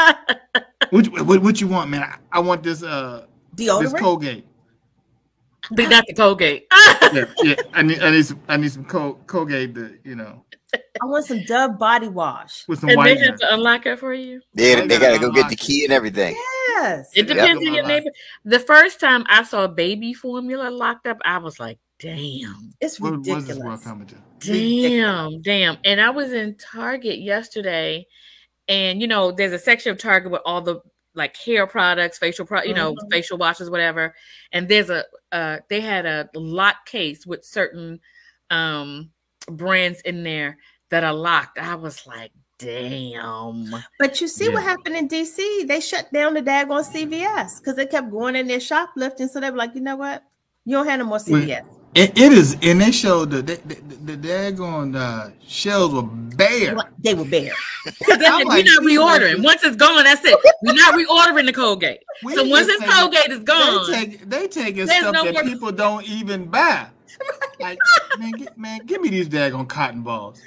what, what what you want, man? I, I want this uh this Deodorant. Colgate. Big Doctor Colgate. yeah, yeah. I need, I need some, I need some Col- Colgate to, you know. I want some Dove body wash. With some And they white. have to unlock it for you. They, I they gotta gotta go get the unlock key and everything. Yes. It Yeah. depends on Yeah. your neighbor. The first time I saw baby formula locked up, I was like, damn. It's What ridiculous. was this world coming to? Damn, damn. And I was in Target yesterday, and you know, there's a section of Target with all the like hair products, facial pro, you know, Mhm. facial washes, whatever. And there's a uh they had a lock case with certain um brands in there that are locked. I was like, damn. But you see what Yeah. happened in D C? They shut down the daggone C V S because they kept going in there shoplifting. So they were like, you know what? You don't have no more C V S. It, it is, and they showed the the, the, the daggone uh, shells were bare. They were bare. We're not like, these reordering. like- Once it's gone, that's it. We're not reordering the Colgate. We So once just this take- Colgate is gone, They take they taking There's stuff no that more- people don't even buy. Like, man, get, man, give me these daggone cotton balls.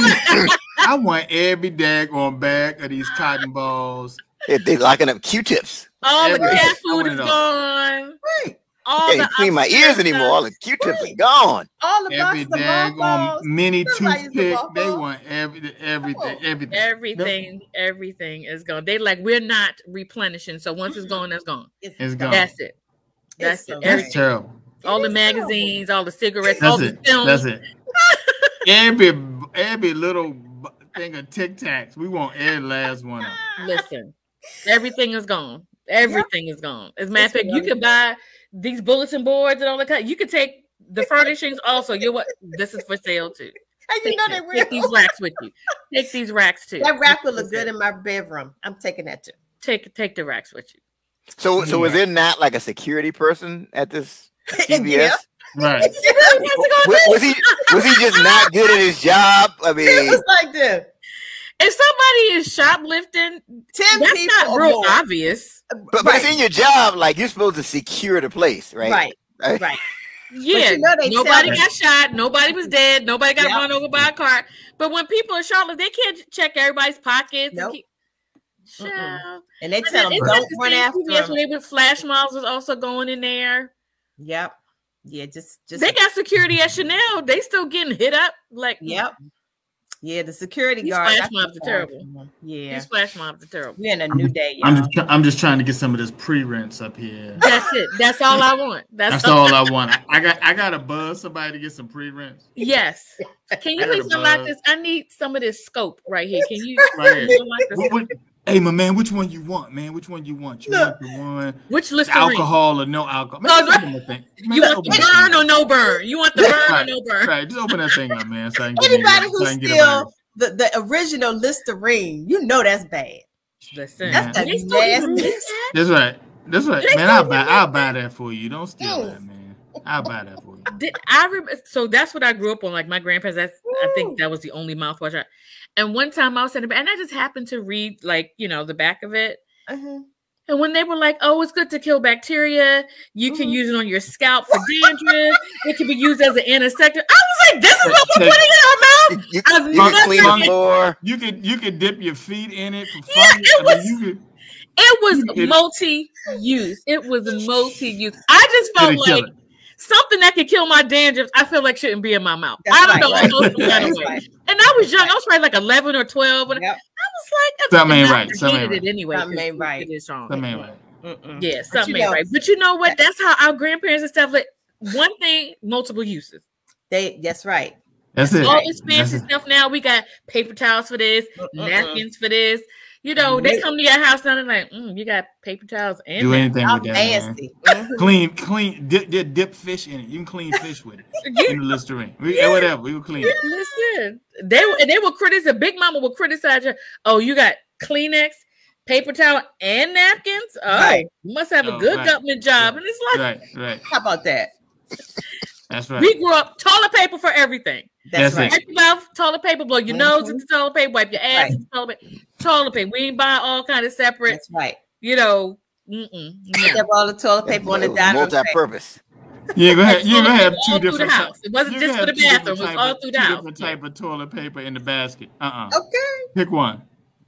I want every daggone bag of these cotton balls. They, they locking up Q-tips. all the Every- cat I food want is it all. gone. Right. All Can't the clean my upstairs ears anymore. stuff. All the Q-tips are gone. All the Every boxes of daggone mothballs. mini Somebody used to toothpick. walk They off. want every everything, everything. Everything, everything is gone. They like we're not replenishing. So once it's gone, it's gone. It's gone. That's it. That's It's it. so That's Everything. terrible. All the It is terrible. magazines, all the cigarettes, all That's the it. films. That's it. Every every little b- thing of Tic Tacs. We want every last one of them. Listen, everything is gone. Everything is gone. As a matter of It's fact, you really- could buy these bulletin boards and all that kind. You could take the furnishings also. You're what? This is for sale too. And you Take, know that. they Take will. these racks with you. Take these racks too. That rack will This look is good it. in my bedroom. I'm taking that too. Take take the racks with you. So, so was Yeah. there not like a security person at this C V Yeah. S? Right. Was, was he was he just not good at his job? I It mean, was like this. If somebody is shoplifting, Ten that's people not or real more. obvious. but, but right. it's in your job. Like you're supposed to secure the place, right? Right. Right. Right. Yeah, you know they nobody tell got shot. Nobody was dead. Nobody got Yep. run over by a car. But when people are shoplifting, they can't check everybody's pockets. Nope. And keep... Mm-mm. Child. And they But tell then them isn't that don't the run same after C V S them. where they were flash mobs was also going in there? Yep. Yeah. Just. Just. They got security at Chanel. They still getting hit up. Like, Yep. Yeah. The security These guard. flash that's mobs the are terrible. problem. Yeah. these flash mobs are terrible. We're in a new day, I'm y'all. just try- I'm just trying to get some of this pre-rents up here. That's it. That's all I want. That's, That's all I want. I, I got I got to buzz somebody to get some pre-rents. Yes. Can you I got please a unlock buzz. this? I need some of this scope right here. Can you Right here. unlock this? What- what- hey, my man, which one you want, man? Which one you want? You Look. want the one Which the Listerine? alcohol or no alcohol? Man, No, just open that thing. Man, You just want the open that burn thing or up. no burn? You want the burn or Right, no burn? right. Just open that thing up, man. So I can get Anybody it, who so I can get it steal right. the, the original Listerine, you know that's bad. Listen, That's the they still even nasty- make that? That's right. That's right, They man. I'll still buy. do I'll that? buy that for you. Don't steal Mm. that, man. I'll buy that for you. Did I remember? So that's what I grew up on. Like my grandparents. That's I Woo. think that was the only mouthwash. I, and one time I was in the back, and I just happened to read like you know the back of it. Uh-huh. And when they were like, "Oh, it's good to kill bacteria. You can Mhm. use it on your scalp for dandruff. It can be used as an antiseptic." I was like, "This is what we're putting in our mouth." You, you, I've you can never clean the been- floor. You could you could dip your feet in it for fun. Yeah, it I mean, was- you could It was It- multi-use. It was multi-use. I just felt It'll kill like something that could kill my dandruff. I feel like shouldn't be in my mouth. That's I don't right, know. right. I feel some kind of That's way. right. And I was young. I was probably like eleven or twelve. And Yep. I was like, Something ain't and I right. Something hated ain't it anyway. Something 'cause ain't it- right. it is wrong. Something ain't right. Mm-mm. Yeah, But something you ain't know- right. But you know what? That's how our grandparents and stuff like one thing, multiple uses. They. That's right. That's it. All this fancy That's it. stuff now. We got paper towels for this, Mm-mm-mm. napkins for this. You know, they Nope. come to your house now and they're like, mm, you got paper towels and Do napkins. anything I'm with that, man. fancy. Mhm. Clean, clean, dip, dip, dip fish in it. You can clean fish with it. You- In the Listerine. We, eh, Whatever. We will clean it. Listen, they were- and they will criticize. Big Mama will criticize you. Oh, you got Kleenex, paper towel, and napkins. Oh, Right. you must have a Oh, good right. government job. Right. And it's like Right, right. How about that? That's right. we grew up toilet paper for everything. That's, That's right. it. Wipe your mouth, toilet paper. Blow your nose Mhm. into toilet paper. Wipe your ass Right. into toilet paper. Toilet paper. We ain't buy all kind of separate. That's right. You know. Mm-mm, They no. have all the toilet paper on the It was dining room table. multi-purpose. You're gonna have, you're gonna have All two through the different house. types. It wasn't You're just gonna for the have two different bathroom. It was type all of- through the two house. different type of toilet paper in the basket. Uh-uh. Okay. Pick one.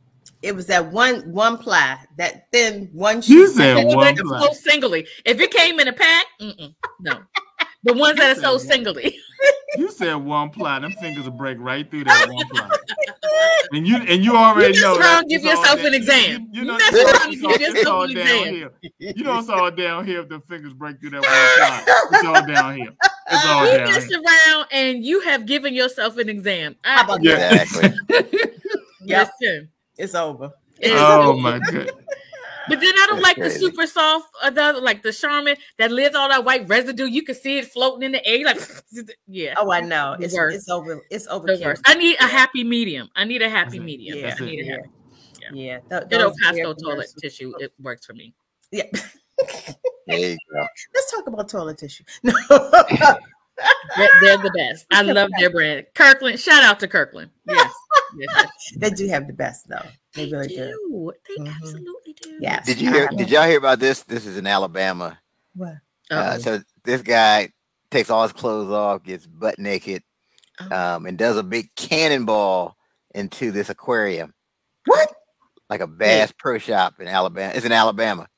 It was that one one ply, that thin one You sheet. said It was one like a ply. flow singly. If it came in a pack, mm-mm, no. The ones that are so singly. You said one ply. Them fingers will break right through that one ply. And you and you already you know. Around, give yourself an exam. You, you know, you around, give yourself an exam. You know it's all downhill if the fingers break through that one ply. It's all downhill. It's all you downhill. mess around and you have given yourself an exam. How about yeah. Exactly. Yep. Listen, it's over. It's Oh over. my goodness. But then I don't That's like crazy. the super soft, uh, the, like the Charmin that lives all that white residue. You can see it floating in the air. You're like, yeah. Oh, I know. The It's worst. it's over. It's The overkill. worst. I need a happy medium. I need a happy That's it. medium. Yeah. I need a Yeah. happy. Yeah. Th- Good old those air Costco toilet commercials. tissue. It works for me. Yeah. There you go. Let's talk about toilet tissue. No. They're, they're the best. I love their brand. Kirkland. Shout out to Kirkland. Yes. yes. They do have the best though. They They really do. do. They Mhm. absolutely do. Yes. Did you hear? Did y'all hear about this? This is in Alabama. What? Uh, Uh-oh. so this guy takes all his clothes off, gets butt naked, Oh. um, and does a big cannonball into this aquarium, What? like a Bass Pro Shop in Alabama. It's in Alabama.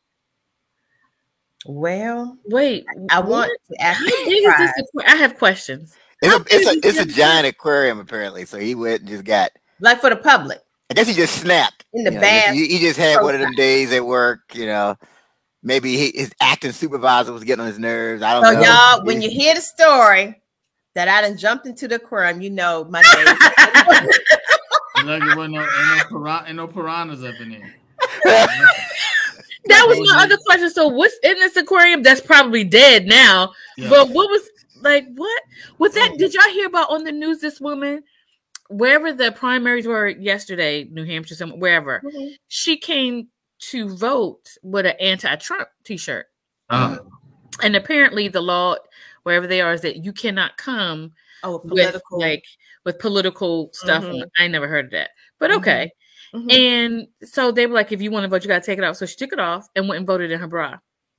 Well, Wait. I want what? to ask. How big is this? aqua- I have questions. It's How a it's big a is it's a this giant aquarium apparently. So he went and just got. Like for the public I guess he just snapped. in the You know, bath. he, he just had Pro one of them days at work. You know, maybe he, his acting supervisor was getting on his nerves. I don't So know. y'all, when you hear the story that I done jumped into the aquarium, you know my day. Like it wasn't no, ain't no, piran- ain't no piranhas up in there. That was my other question. So what's in this aquarium that's probably dead now? Yeah. But what was like what? Was that did y'all hear about on the news this woman? Wherever the primaries were yesterday, New Hampshire, somewhere, wherever, Mhm. she came to vote with an anti-Trump t-shirt. Oh. And apparently the law, wherever they are, is that you cannot come Oh, with political. like with political stuff. Mhm. I never heard of that. But Mhm. okay. Mhm. And so they were like, if you want to vote, you gotta take it off. So she took it off and went and voted in her bra.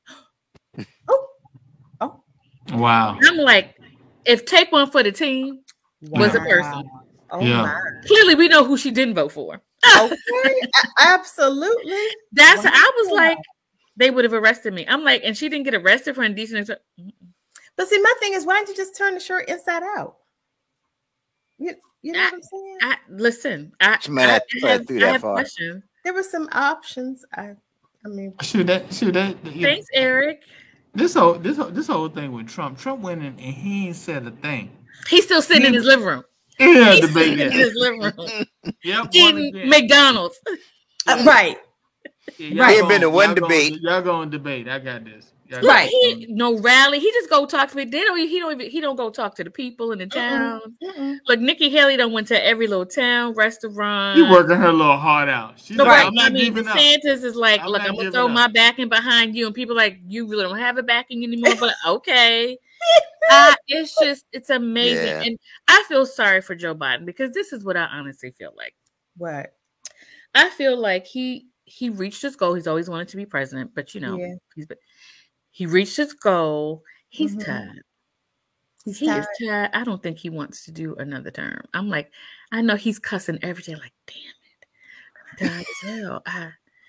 oh, oh, Wow. I'm like, if take one for the team was a wow. person, Oh Yeah. my. clearly we know who she didn't vote for. Okay, a- absolutely. That's I was Wow. like, they would have arrested me. I'm like, and she didn't get arrested for indecent. Ex- But see, my thing is, why didn't you just turn the shirt inside out? You, you know what I'm saying? I listen. I, She might not I thought have, through I that have far. questions. There were some options. I, I mean, Shoot that. Shoot that. you- Thanks, Eric. This whole this whole this whole thing with Trump. Trump went in and he ain't said a thing. He's still sitting in his living room. Yeah, He's debate sitting in that. his living room Yep. one eating again. McDonald's. uh, right, Yeah, He y'all ain't go been to on- one y'all go on- debate. Y'all go on debate. I got this. Y'all Right. go on- He, no rally. He just go talk to me. They don't. He don't even. He don't go talk to the people in the town. Mm-mm. Look, Nikki Haley done went to every little town restaurant. He working her little heart out. She's So, like, right. I'm I not mean, giving up. DeSantis is like, I'm look, not I'm gonna giving throw up. my backing behind you, and people like, you really don't have a backing anymore. But okay, uh, it's just, it's amazing, Yeah. and I feel sorry for Joe Biden because this is what I honestly feel like. What? I feel like he he reached his goal. He's always wanted to be president, but you know, Yeah. he's been, he reached his goal. He's Mhm. tired. He's He tired. is tired. I don't think he wants to do another term. I'm like, I know he's cussing every day. Like, damn it, I'm tired as hell. I,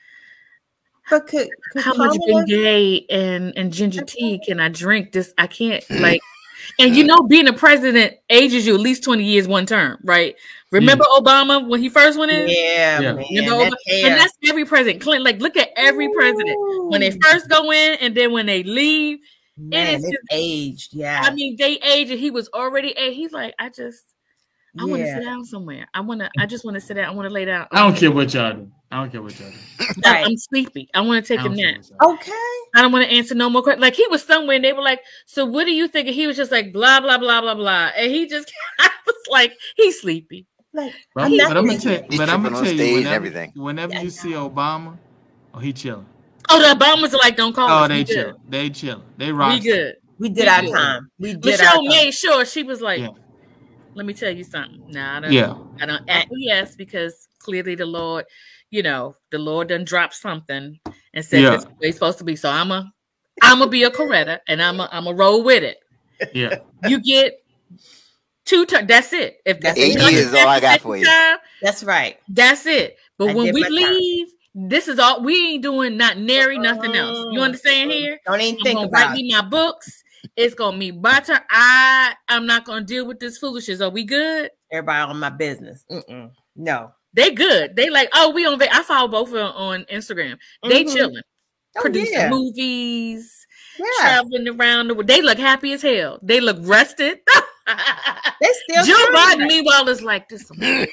But could, could how much Kamala- Bengay and and ginger tea can I drink? This I can't like. And you know, being a president ages you at least twenty years one term, right? Remember Obama when he first went in? Yeah, Yeah. man. Remember that Obama? hair. And that's every president. Clinton, like, look at every president when they Ooh. first go in and then when they leave. Man, is it's just- aged. Yeah. I mean, they age and he was already a. He's like, I just, I want to Yeah. sit down somewhere. I want to. I just want to sit down. I want to lay down. I don't care what y'all do. I don't care what y'all do. I- Right. I'm sleepy. I want to I take a don't care nap. what y'all do. Okay. I don't want to answer no more questions. Like, he was somewhere and they were like, so what do you think? And he was just like, blah, blah, blah, blah, blah. And he just, I was like, he's sleepy. Like, But, I'm not but I'm gonna gonna- tell, He's but I'm tripping gonna on tell stage you and whenever, everything. whenever you see Obama, oh he chilling. Oh, the Obamas are like, don't call Oh us. they We good. chilling. They chilling. They rock. We good. we did We our did. time. We did our Michelle time. made sure she was like, Yeah. let me tell you something. Nah, I don't, Yeah. I don't acquiesce because clearly the Lord, you know, the Lord done dropped something and said Yeah. this is the way it's supposed to be. So I'm a, I'm gonna be a Coretta and I'm a, I'm a roll with it. Yeah. You get two terms. That's it. If that's Eight one years is all I got for you. time, That's right. that's it. But I when did we my time. leave, this is all we ain't doing. Not nary nothing else. You Mm. understand here? Don't even I'm think gonna about write it. me my books It's gonna be my turn. I I'm not gonna deal with this foolishness. Are we good? Everybody on my business. Mm-mm. No. They good. They like, oh, we on va- I follow both of them on Instagram. They Mhm. chilling. Oh, Producing yeah. movies, Yeah. traveling around the world. They look happy as hell. They look rested. They still Joe trying. Biden, meanwhile, is like this. Some bullshit.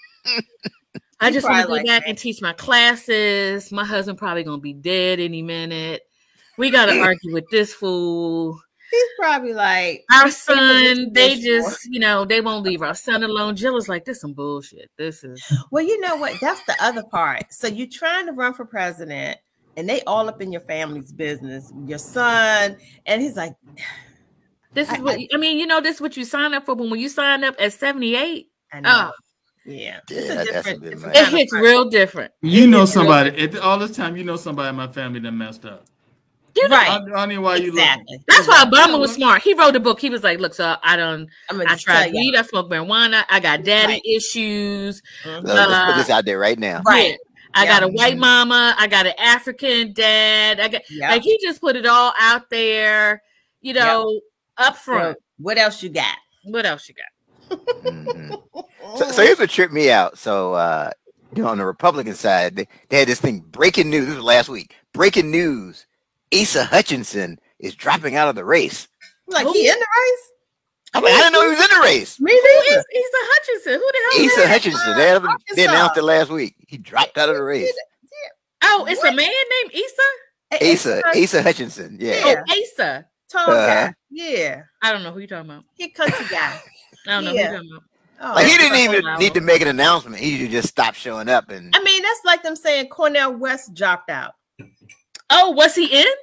I He just want to probably go like back that. and teach my classes. My husband probably gonna be dead any minute. We gotta argue with this fool. He's probably like Our he's thinking what son, you they wish for. just, you know, they won't leave our son alone. Jill is like, this some bullshit. This is Well, you know what? That's the other part. So you're trying to run for president, and they all up in your family's business, your son, and he's like, this is I- what I mean. You know, this is what you sign up for. But when you sign up at seventy-eight, I know. oh, Yeah, Yeah, It's a that's a different- bit different much. it kind of hits person. real different. You It know hits real- somebody at all this time. You know somebody in my family that messed up. You know, Right. I, I don't know why you look. Exactly. that's why Exactly. Obama was smart. He wrote a book. He was like, look, so I don't. I'm gonna I just tell tried you. weed. I smoked marijuana. I got daddy Right. issues. Mhm. So let's put Uh, this out there right now. Right. Yeah. I Yeah. got a white mama. I got an African dad. I got Yeah. like he just put it all out there, you know, up So front. what else you got? What else you got? Mhm. So, so here's what tripped me out. So uh, you know, on the Republican side, they, they had this thing breaking news. This was last week. Breaking news: Asa Hutchinson is dropping out of the race. Like Who? he in the race? I'm like, I didn't know he was in the race. Me Who neither. is Asa Hutchinson? Who the hell is Asa that? Hutchinson. They, haven't- they Arkansas. announced it last week. He dropped out of the race. Oh, it's What? a man named Asa? Asa, Asa Hutchinson. Yeah. Oh, Yeah. Asa. Tall Uh-huh. guy. Yeah. I don't know who you're talking about. He country guy. I don't know Yeah. who you're talking about. Oh. Like he that's didn't a even whole need to album. make an announcement. He should just stop showing up and I mean, that's like them saying Cornell West dropped out. Oh, was he in?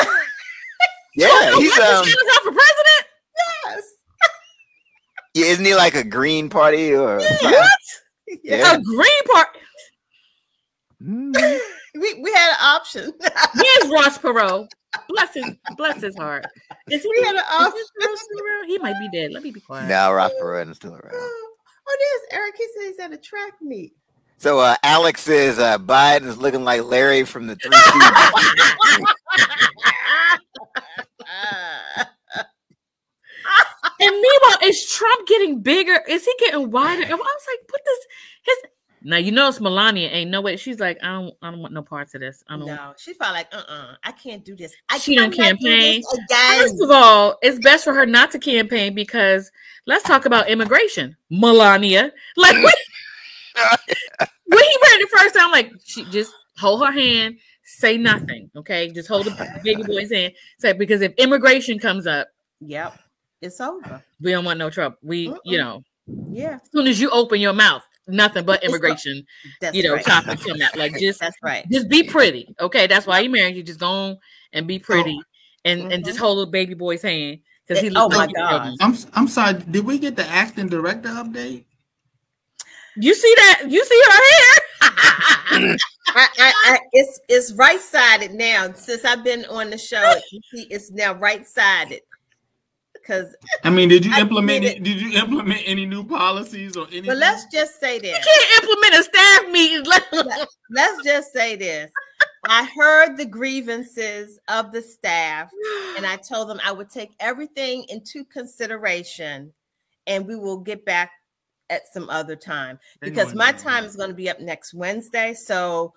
yeah, Oh, he's West um was out for president? Yes. yeah, isn't he like a Green Party or something? What? Yeah. A Green Party. Mhm. We we had an option. Where's Ross Perot? Bless his bless his heart. Is he, We had an is option. this Ross Perot? He might be dead. Let me be quiet. Now Ross Perot is still around. Oh, there's Eric. He said he's at a track meet. So uh, Alex says uh, Biden is looking like Larry from the Three Stooges. And meanwhile, is Trump getting bigger? Is he getting wider? And I was like, put this his now you know it's Melania. Ain't no way. She's like, I don't I don't want no parts of this. I don't No, she's probably like, uh-uh, I can't do this. I She don't cannot do campaign. this again. First of all, it's best for her not to campaign because let's talk about immigration. Melania. Like when, when he read it the first time, like she just hold her hand, say nothing. Okay. Just hold the baby boy's hand. Say because if immigration comes up, Yep, it's over. we don't want no trouble. We, Mm-mm. you know, Yeah, as soon as you open your mouth, nothing but It's not- immigration, that's you know, right. topics come out. Like just That's right. just be pretty. Okay. That's why you married. You just go on and be pretty and, and just Mhm. hold the baby boy's hand. Because he It- oh looks my like your God. children. I'm I'm sorry. Did we get the acting director update? You see that? You see her hair? I, I, I, it's it's right sided now. Since I've been on the show, you see, it's now right sided. Because, I mean, did you I implement? did It, did you implement any new policies or anything? but let's just say this. Can't implement a staff meeting. Let's just say this. I heard the grievances of the staff, and I told them I would take everything into consideration, and we will get back at some other time They because gonna my do time that. is going to be up next Wednesday. So,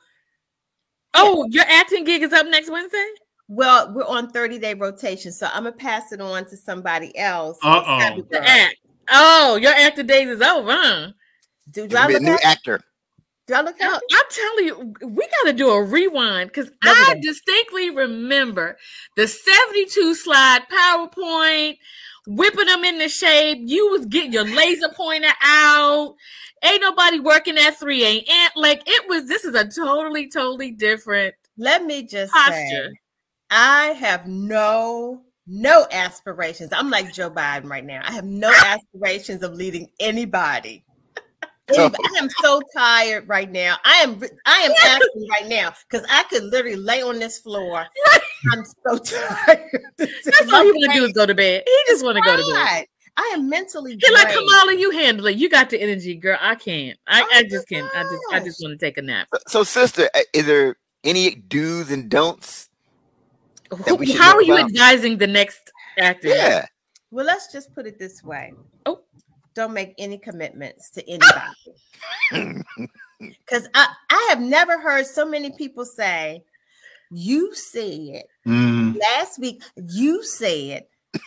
Oh, your acting gig is up next Wednesday? well, we're on thirty day rotation, so I'm gonna pass it on to somebody else. Uh-oh. Happy The girl. act. Oh, your acting days is over, huh? Do, do He's I a look new happy? actor. Do I look Now, happy? I'm telling you, we got to do a rewind because No, we I don't. distinctly remember the seventy-two slide PowerPoint, whipping them in the shape. You was getting your laser pointer out. Ain't nobody working at three a.m. Like it was, this is a totally, totally different Let me just posture. say, I have no no aspirations. I'm like Joe Biden right now. I have no aspirations of leading anybody. Anybody. I am so tired right now. I am I am asking right now because I could literally lay on this floor. I'm so tired. That's all he want to do is go to bed. He just want to go to bed. Right. I am mentally He like drained. Kamala, you handle it. You got the energy, girl. I can't. I, I just can't. I just I just want to take a nap. So, sister, uh, is there any do's and don'ts? That we should How know are you about. advising the next acting. Yeah. Well, let's just put it this way. Oh. Don't make any commitments to anybody. Because I, I have never heard so many people say, you said Mm. last week, you said.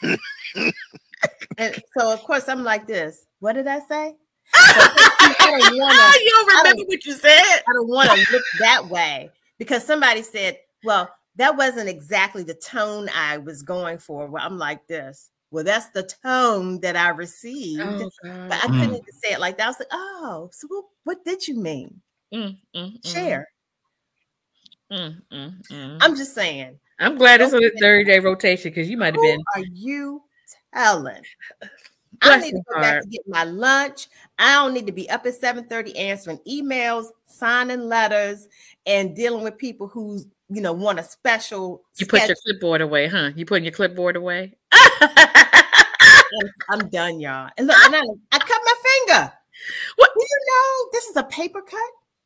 And so, of course, I'm like this. What did I say? So I don't wanna, you don't remember don't, what you said? I don't want to look that way because somebody said, well, that wasn't exactly the tone I was going for. Well, I'm like this. Well, that's the tone that I received. Oh, but I God. couldn't Mm. even say it like that. I was like, oh, so what, what did you mean? Mm, mm, mm, Share. mm, mm, mm. I'm just saying. I'm glad it's on a thirty day rotation because you might have Who been. are you telling? I Bless need to your go back heart. to get my lunch. I don't need to be up at seven thirty answering emails, signing letters, and dealing with people who, you know, want a special. You put your schedule. clipboard away, huh? You putting your clipboard away? I'm, I'm done, y'all. And look, and I, I cut my finger. What? Do you know this is a paper cut?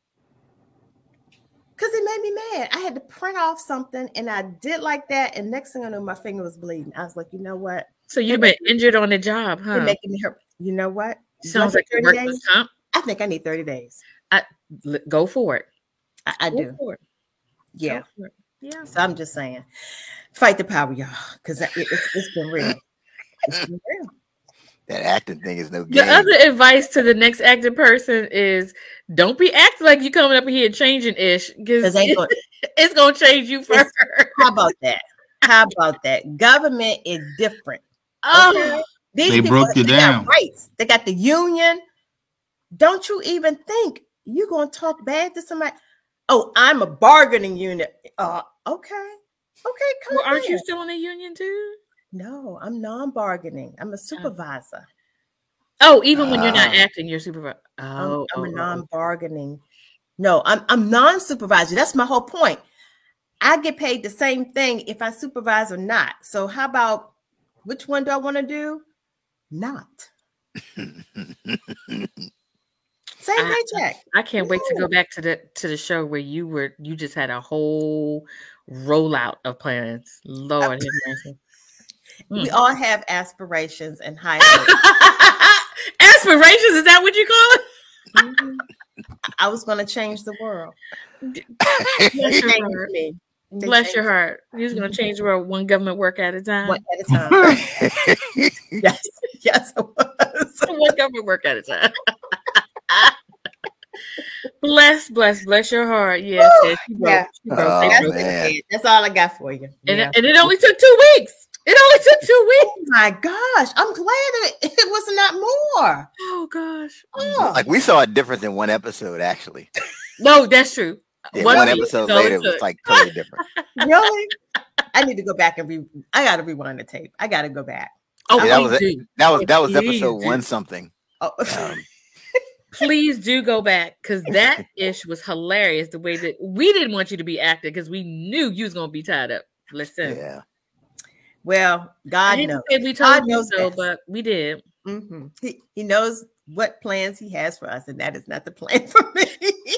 Because it made me mad. I had to print off something and I did like that. And next thing I knew, my finger was bleeding. I was like, you know what? So you've been injured on the job, You're huh? making me hurt. You know what? Sounds Do I like take a thirty workman's days? comp. I think I need thirty days. L- Go for it. I, I Go do. for it. Yeah. Go for it. Yeah. So I'm just saying, fight the power, y'all, because it, it's, it's been real. It's been real. That acting thing is no The game. other advice to the next acting person is don't be acting like you coming up here changing ish because 'Cause they gonna- it's gonna change you first. How about that? How about that? Government is different. Oh, Okay? These They people, broke you they down. got rights. They got the union. Don't you even think you're gonna talk bad to somebody? Oh, I'm a bargaining unit. Uh, okay, okay, come well, aren't on. you still in the union too? No, I'm non-bargaining. I'm a supervisor. Oh, even when you're not Ah. acting, you're supervisor. Oh, I'm, I'm oh, a oh. non-bargaining. No, I'm I'm non-supervisor. That's my whole point. I get paid the same thing if I supervise or not. So how about which one do I want to do? Not. Same I- paycheck. I can't wait to No. go back to the to the show where you were you just had a whole rollout of plans. Lord have mercy. We Mm. all have aspirations and high hopes. Aspirations, is that what you call it? Mhm. I was going to change the world. Bless They your changed heart. me. They Bless your changed heart. You're just gonna change the world one government work at a time. one at a time. Yes, yes, it was. One government work at a time. bless, bless, bless your heart. Yes, Woo! yes, she broke, Yeah. she broke, Oh, they That's, broke. man. it. That's all I got for you. And, Yeah. and it only took two weeks. It only took two weeks. Oh my gosh, I'm glad it, it was not more. Oh gosh. Oh, Like we saw a difference in one episode, actually. No, that's true. Yeah, One one week episode ago, later it was took- like totally different. really? I need to go back and re. I got to rewind the tape. I got to go back. Oh, Yeah, that was please it. do. That was that was Please episode do. one something. Oh, Um, Please do go back because that ish was hilarious. The way that we didn't want you to be acting because we knew you was gonna be tied up. Listen, yeah. well, I God hate to knows. say we God told you knows so, best. but we did. Mhm. He, he knows what plans he has for us, and that is not the plan for me.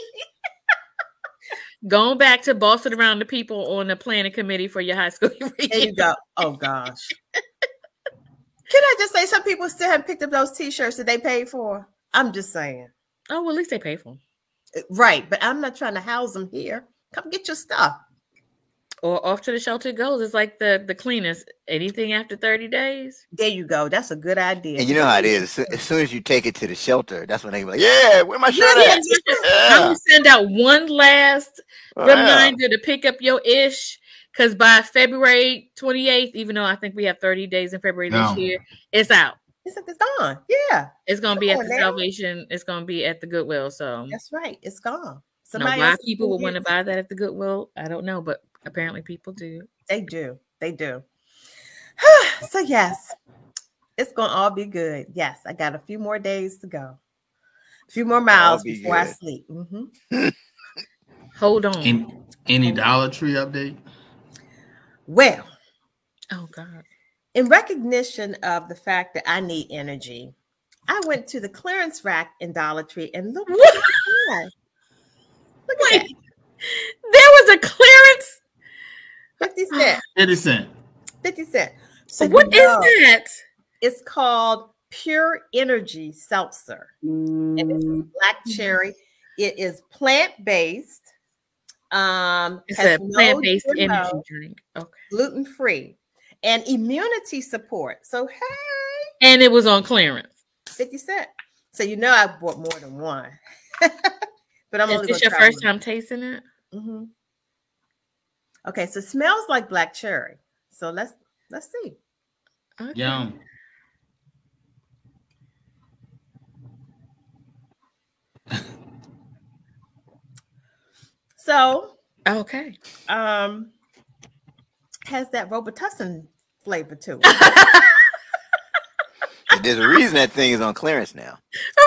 Going back to bossing around the people on the planning committee for your high school There reunion. you go. Oh gosh. Can I just say some people still haven't picked up those T-shirts that they paid for? I'm just saying. Oh, well, at least they pay for them. Right, but I'm not trying to house them here. Come get your stuff. Or off to the shelter it goes. It's like the the cleaners. Anything after thirty days. There you go. That's a good idea. And you know how it is. As soo- As soon as you take it to the shelter, that's when they be like, "Yeah, where my shirt Yeah, at?" I'm Yeah. gonna send out one last Oh, yeah. reminder to pick up your ish. Because by February twenty-eighth, even though I think we have thirty days in February No. this year, it's out. It's, it's gone. Yeah, It's gonna be Come at on the now. Salvation. It's gonna be at the Goodwill. So that's right. It's gone. now, Somebody why else people would will want to get buy that at the Goodwill, I don't know, but apparently people do. it. They do. They do. So yes, it's gonna all be good. Yes, I got a few more days to go. A few more miles be before I good. sleep. Mhm. Hold on. Any, any Dollar Tree update? Well, Oh God. in recognition of the fact that I need energy, I went to the clearance rack in Dollar Tree and look. What? Look at that. Wait, there was a clearance. fifty cent. fifty cent. fifty cent So what you know, is that? It's called Pure Energy Seltzer. Mm. And it's black cherry. It is plant-based. Um, It's has a no plant-based G M O, energy drink. Okay. gluten-free, and immunity support. So hey, And it was on clearance. fifty cent. So you know I bought more than one. But I'm Is only this gonna your try first one. time tasting it? Mm-hmm. Okay, so it smells like black cherry. So let's let's see. Okay. Yum. So Okay. um has that Robitussin flavor to it. There's a reason that thing is on clearance now.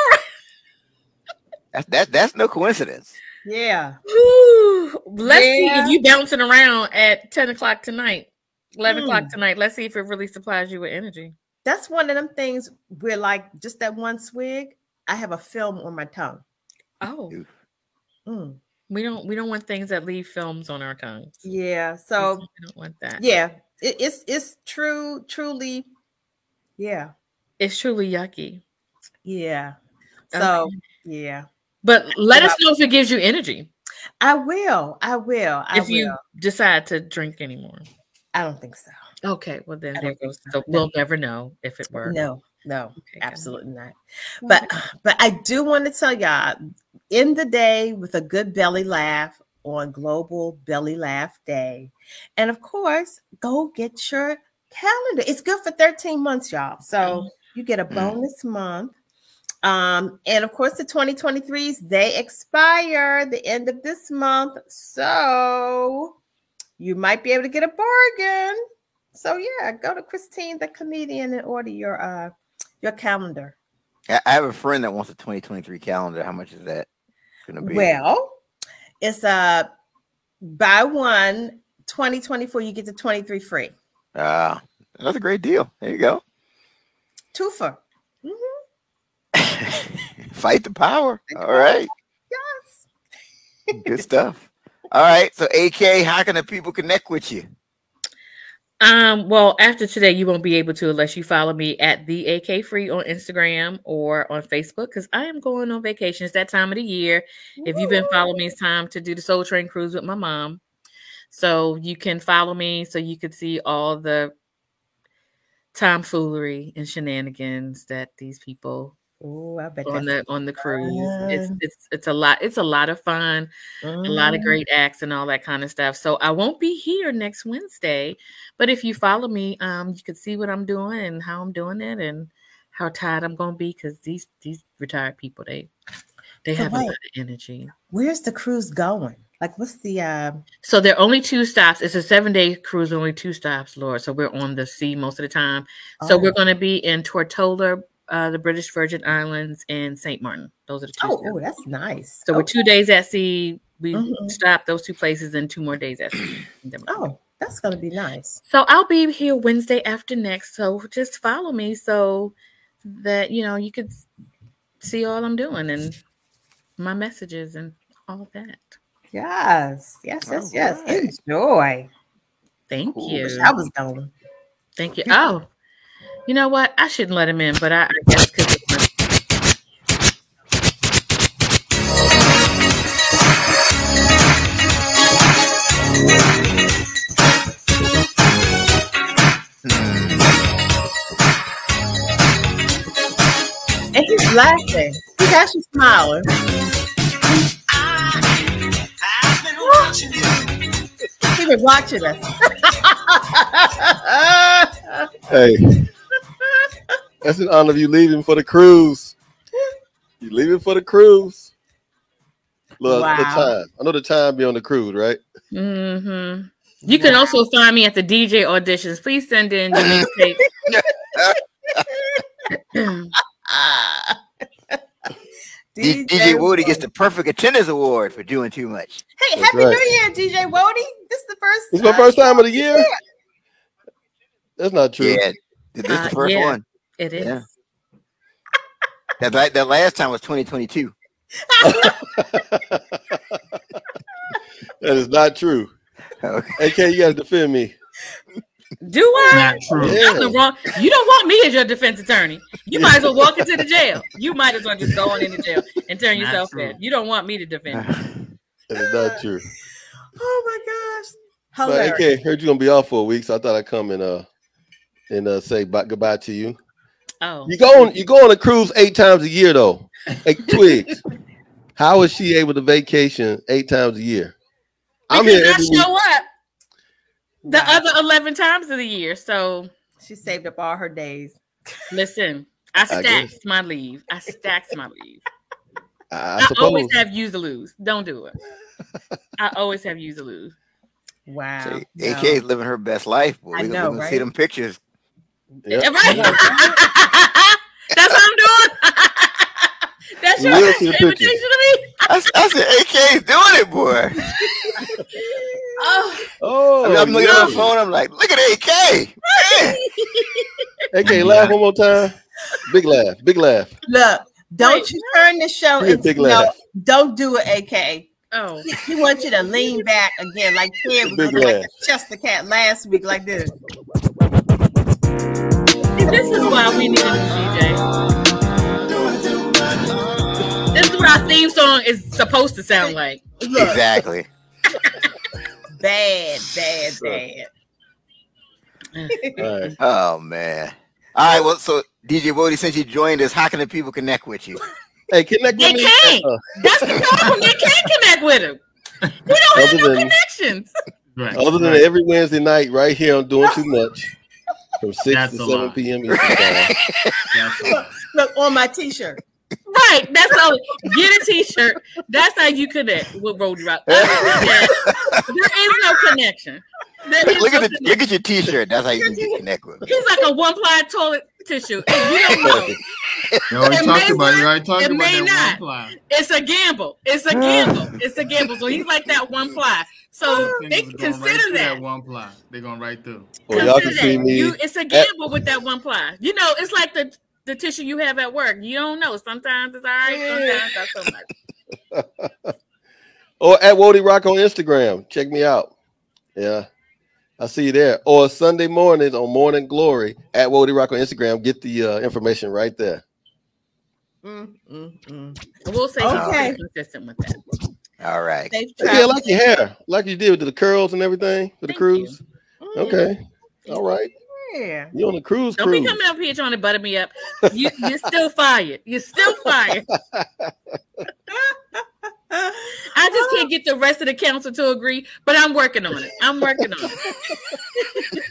That's that. That's no coincidence. Yeah. Ooh, let's see Yeah. if you bouncing around at ten o'clock tonight, eleven Mm. o'clock tonight. Let's see if it really supplies you with energy. That's one of them things where, like, just that one swig, I have a film on my tongue. Oh, Oof. Mm. we don't we don't want things that leave films on our tongues. Yeah. So we don't want that. yeah, it, it's it's true, truly, yeah, It's truly yucky. yeah. So Okay. yeah, But let Yeah. us know if it gives you energy. I will. I will. I if you will. decide to drink anymore. I don't think so. Okay, well then I there don't think goes. so. So we'll never know if it works. No, no, Okay, got it. absolutely not. But but I do want to tell y'all, end the day with a good belly laugh on Global Belly Laugh Day. And of course, go get your calendar. It's good for thirteen months, y'all. So you get a bonus month. Um, and of course, the twenty twenty-threes, they expire the end of this month. So you might be able to get a bargain. So yeah, go to Christine the Comedian and order your uh your calendar. I I have a friend that wants a twenty twenty-three calendar. How much is that going to be? Well, it's a buy one twenty twenty-four, you get the twenty-three free. Ah, uh, that's a great deal. There you go. Twofer. Mm-hmm. Fight the power. All right. Yes. Good stuff. All right. So A K, how can the people connect with you? Um, well, after today, you won't be able to unless you follow me at the A K Free on Instagram or on Facebook because I am going on vacation. It's that time of the year. If you've been following me, it's time to do the Soul Train cruise with my mom. So you can follow me so you can see all the tomfoolery and shenanigans that these people Oh, I bet on that's the on the cruise. fun. It's it's it's a lot. It's a lot of fun. A lot of Mm. great acts and all that kind of stuff. So I won't be here next Wednesday, but if you follow me, um, you can see what I'm doing and how I'm doing it and how tired I'm gonna be because these these retired people they they So have a wait. lot of energy. Where's the cruise going? Like, what's the uh So there are only two stops. It's a seven day cruise, only two stops, Lord. So we're on the sea most of the time. So Oh. we're gonna be in Tortola, uh, the British Virgin Islands, and Saint Martin. Those are the two. oh, stops. oh, that's nice. So we're Okay. two days at sea. We Mhm. stop those two places and two more days at sea. And then we're Oh, that's gonna be nice. So I'll be here Wednesday after next. So just follow me so that you know you could s- see all I'm doing and my messages and all that. Yes, yes, yes, All yes. right. Enjoy. Thank Cool. you. Wish I was going. Thank you. Oh, you know what? I shouldn't let him in, but I, I guess because And he's laughing. He's actually smiling. He's been watching us. Hey, that's an honor of you leaving for the cruise. You leaving for the cruise. Look, the Wow. time. I know the time be on the cruise, right? mm-hmm. You can also find me at the D J auditions. Please send in your mixtape. D- DJ Woody gets the perfect attendance award for doing too much. Hey, That's happy right. New Year, D J Wody. This is the first. It's my uh, first time of the year. That's not true. Yeah, this is Uh, the first yeah. one. It is. Yeah. That like that last time was twenty twenty-two. That is not true. Okay. A K, you got to defend me. Do I? Not true. Yeah. I'm wrong. You don't want me as your defense attorney. You might as well walk into the jail. You might as well just go on into jail and turn Not yourself true. in. You don't want me to defend you. That's not true. Oh my gosh. But Hilarious. okay, heard you gonna be off for a week, so I thought I'd come and uh and uh say bye, goodbye to you. Oh, You go on you go on a cruise eight times a year though. Hey, Twigs, how is she able to vacation eight times a year? I'm because here I every week. show up the Wow. other eleven times of the year. So She saved up all her days. listen, I guess. stacked my leave. I stacked my leave. I, I, I suppose. always have use to lose. Don't do it. I always have use to lose. Wow. So No. A K is living her best life. Boy. I We know, gonna, we gonna see right? them pictures. Yeah. Right? That's what I'm doing. That's We your will see the invitation pictures. to me. I, s- I said A K's doing it, boy. Oh, Oh, I mean, I'm looking yeah. at my phone. I'm like, look at A K. Man. Okay, laugh one more time. Big laugh, big laugh. Look, don't Wait. you turn the show Yeah, into big no, laugh. don't do it, A K. oh. He wants you to lean back again, like Ted was Big looking like laugh. a Chester cat last week, like this. See, this is why we need a new D J. This is what our theme song is supposed to sound like. Look, Exactly. bad, bad, bad. All right. Oh man. All right. Well, so D J Bodie, since you joined us, how can the people connect with you? Hey, connect They with me. can't. Uh, That's the problem. They can't connect with him. We don't have Other no than- connections. Right. other than right. every Wednesday night, right here on Doing Too Much, from six That's to a seven lie. p.m. Eastern time. That's all. Look on my T-shirt. Right. That's all. Get a t-shirt. That's how you connect with Roadie Rock. Other than that, there is no connection. There Look, is look no at the connection. look at your T-shirt. That's how you can get connect with. He's like a one-ply toilet tissue. And you don't know. You already It talked may about it. You work, already talked it about may that not. one ply. It's a gamble. It's a gamble. It's a gamble. So he's like that one ply. So they Fingers are going right consider through that. one ply. They're going right through. Well, y'all can Consider see that. me. You, it's a gamble with that one ply. You know, it's like the the tissue you have at work. You don't know. Sometimes it's all right. Sometimes that's so much. Or at Wody Rock on Instagram. Check me out. Yeah. I see you there. Or Sunday mornings on Morning Glory at Wody Rock on Instagram. Get the uh, information right there. Mm, mm, mm. We'll say Okay. he's consistent with that. All right. Safe Yeah, I travel. like your hair. Like you did with the curls and everything for the Thank cruise. Mm, Okay. All right. Yeah. You on the cruise Don't be cruise. coming up here trying to butter me up. You, you're still fired. You're still fired. I just can't get the rest of the council to agree, but I'm working on it. I'm working on it.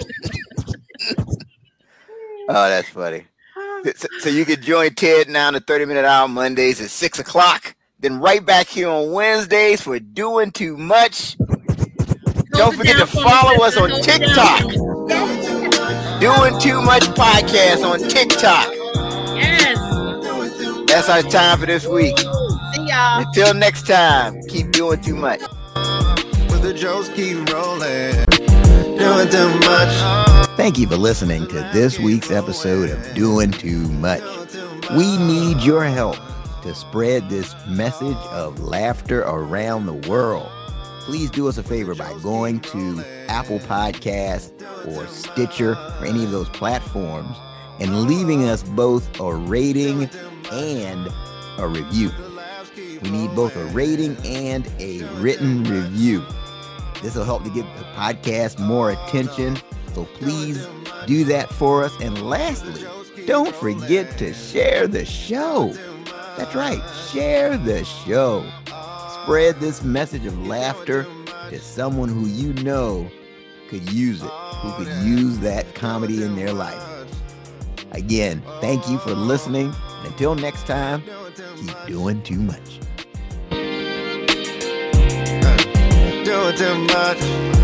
Oh, that's funny. So, so you can join Ted now on the thirty minute hour Mondays at six o'clock. Then right back here on Wednesdays for Doing Too Much. Don't forget to follow us on TikTok. Doing Too Much Podcast on TikTok. Yes. That's our time for this week. See y'all. Until next time, keep doing too much. But the jokes keep rolling. Doing too much. Thank you for listening to this week's episode of Doing Too Much. We need your help to spread this message of laughter around the world. Please do us a favor by going to Apple Podcasts or Stitcher or any of those platforms and leaving us both a rating and a review. We need both a rating and a written review. This will help to give the podcast more attention. So please do that for us. And lastly, don't forget to share the show. That's right, share the show. Spread this message of laughter to someone who you know could use it, who could use that comedy in their life. Again, thank you for listening. And until next time, keep doing too much. Doing too much.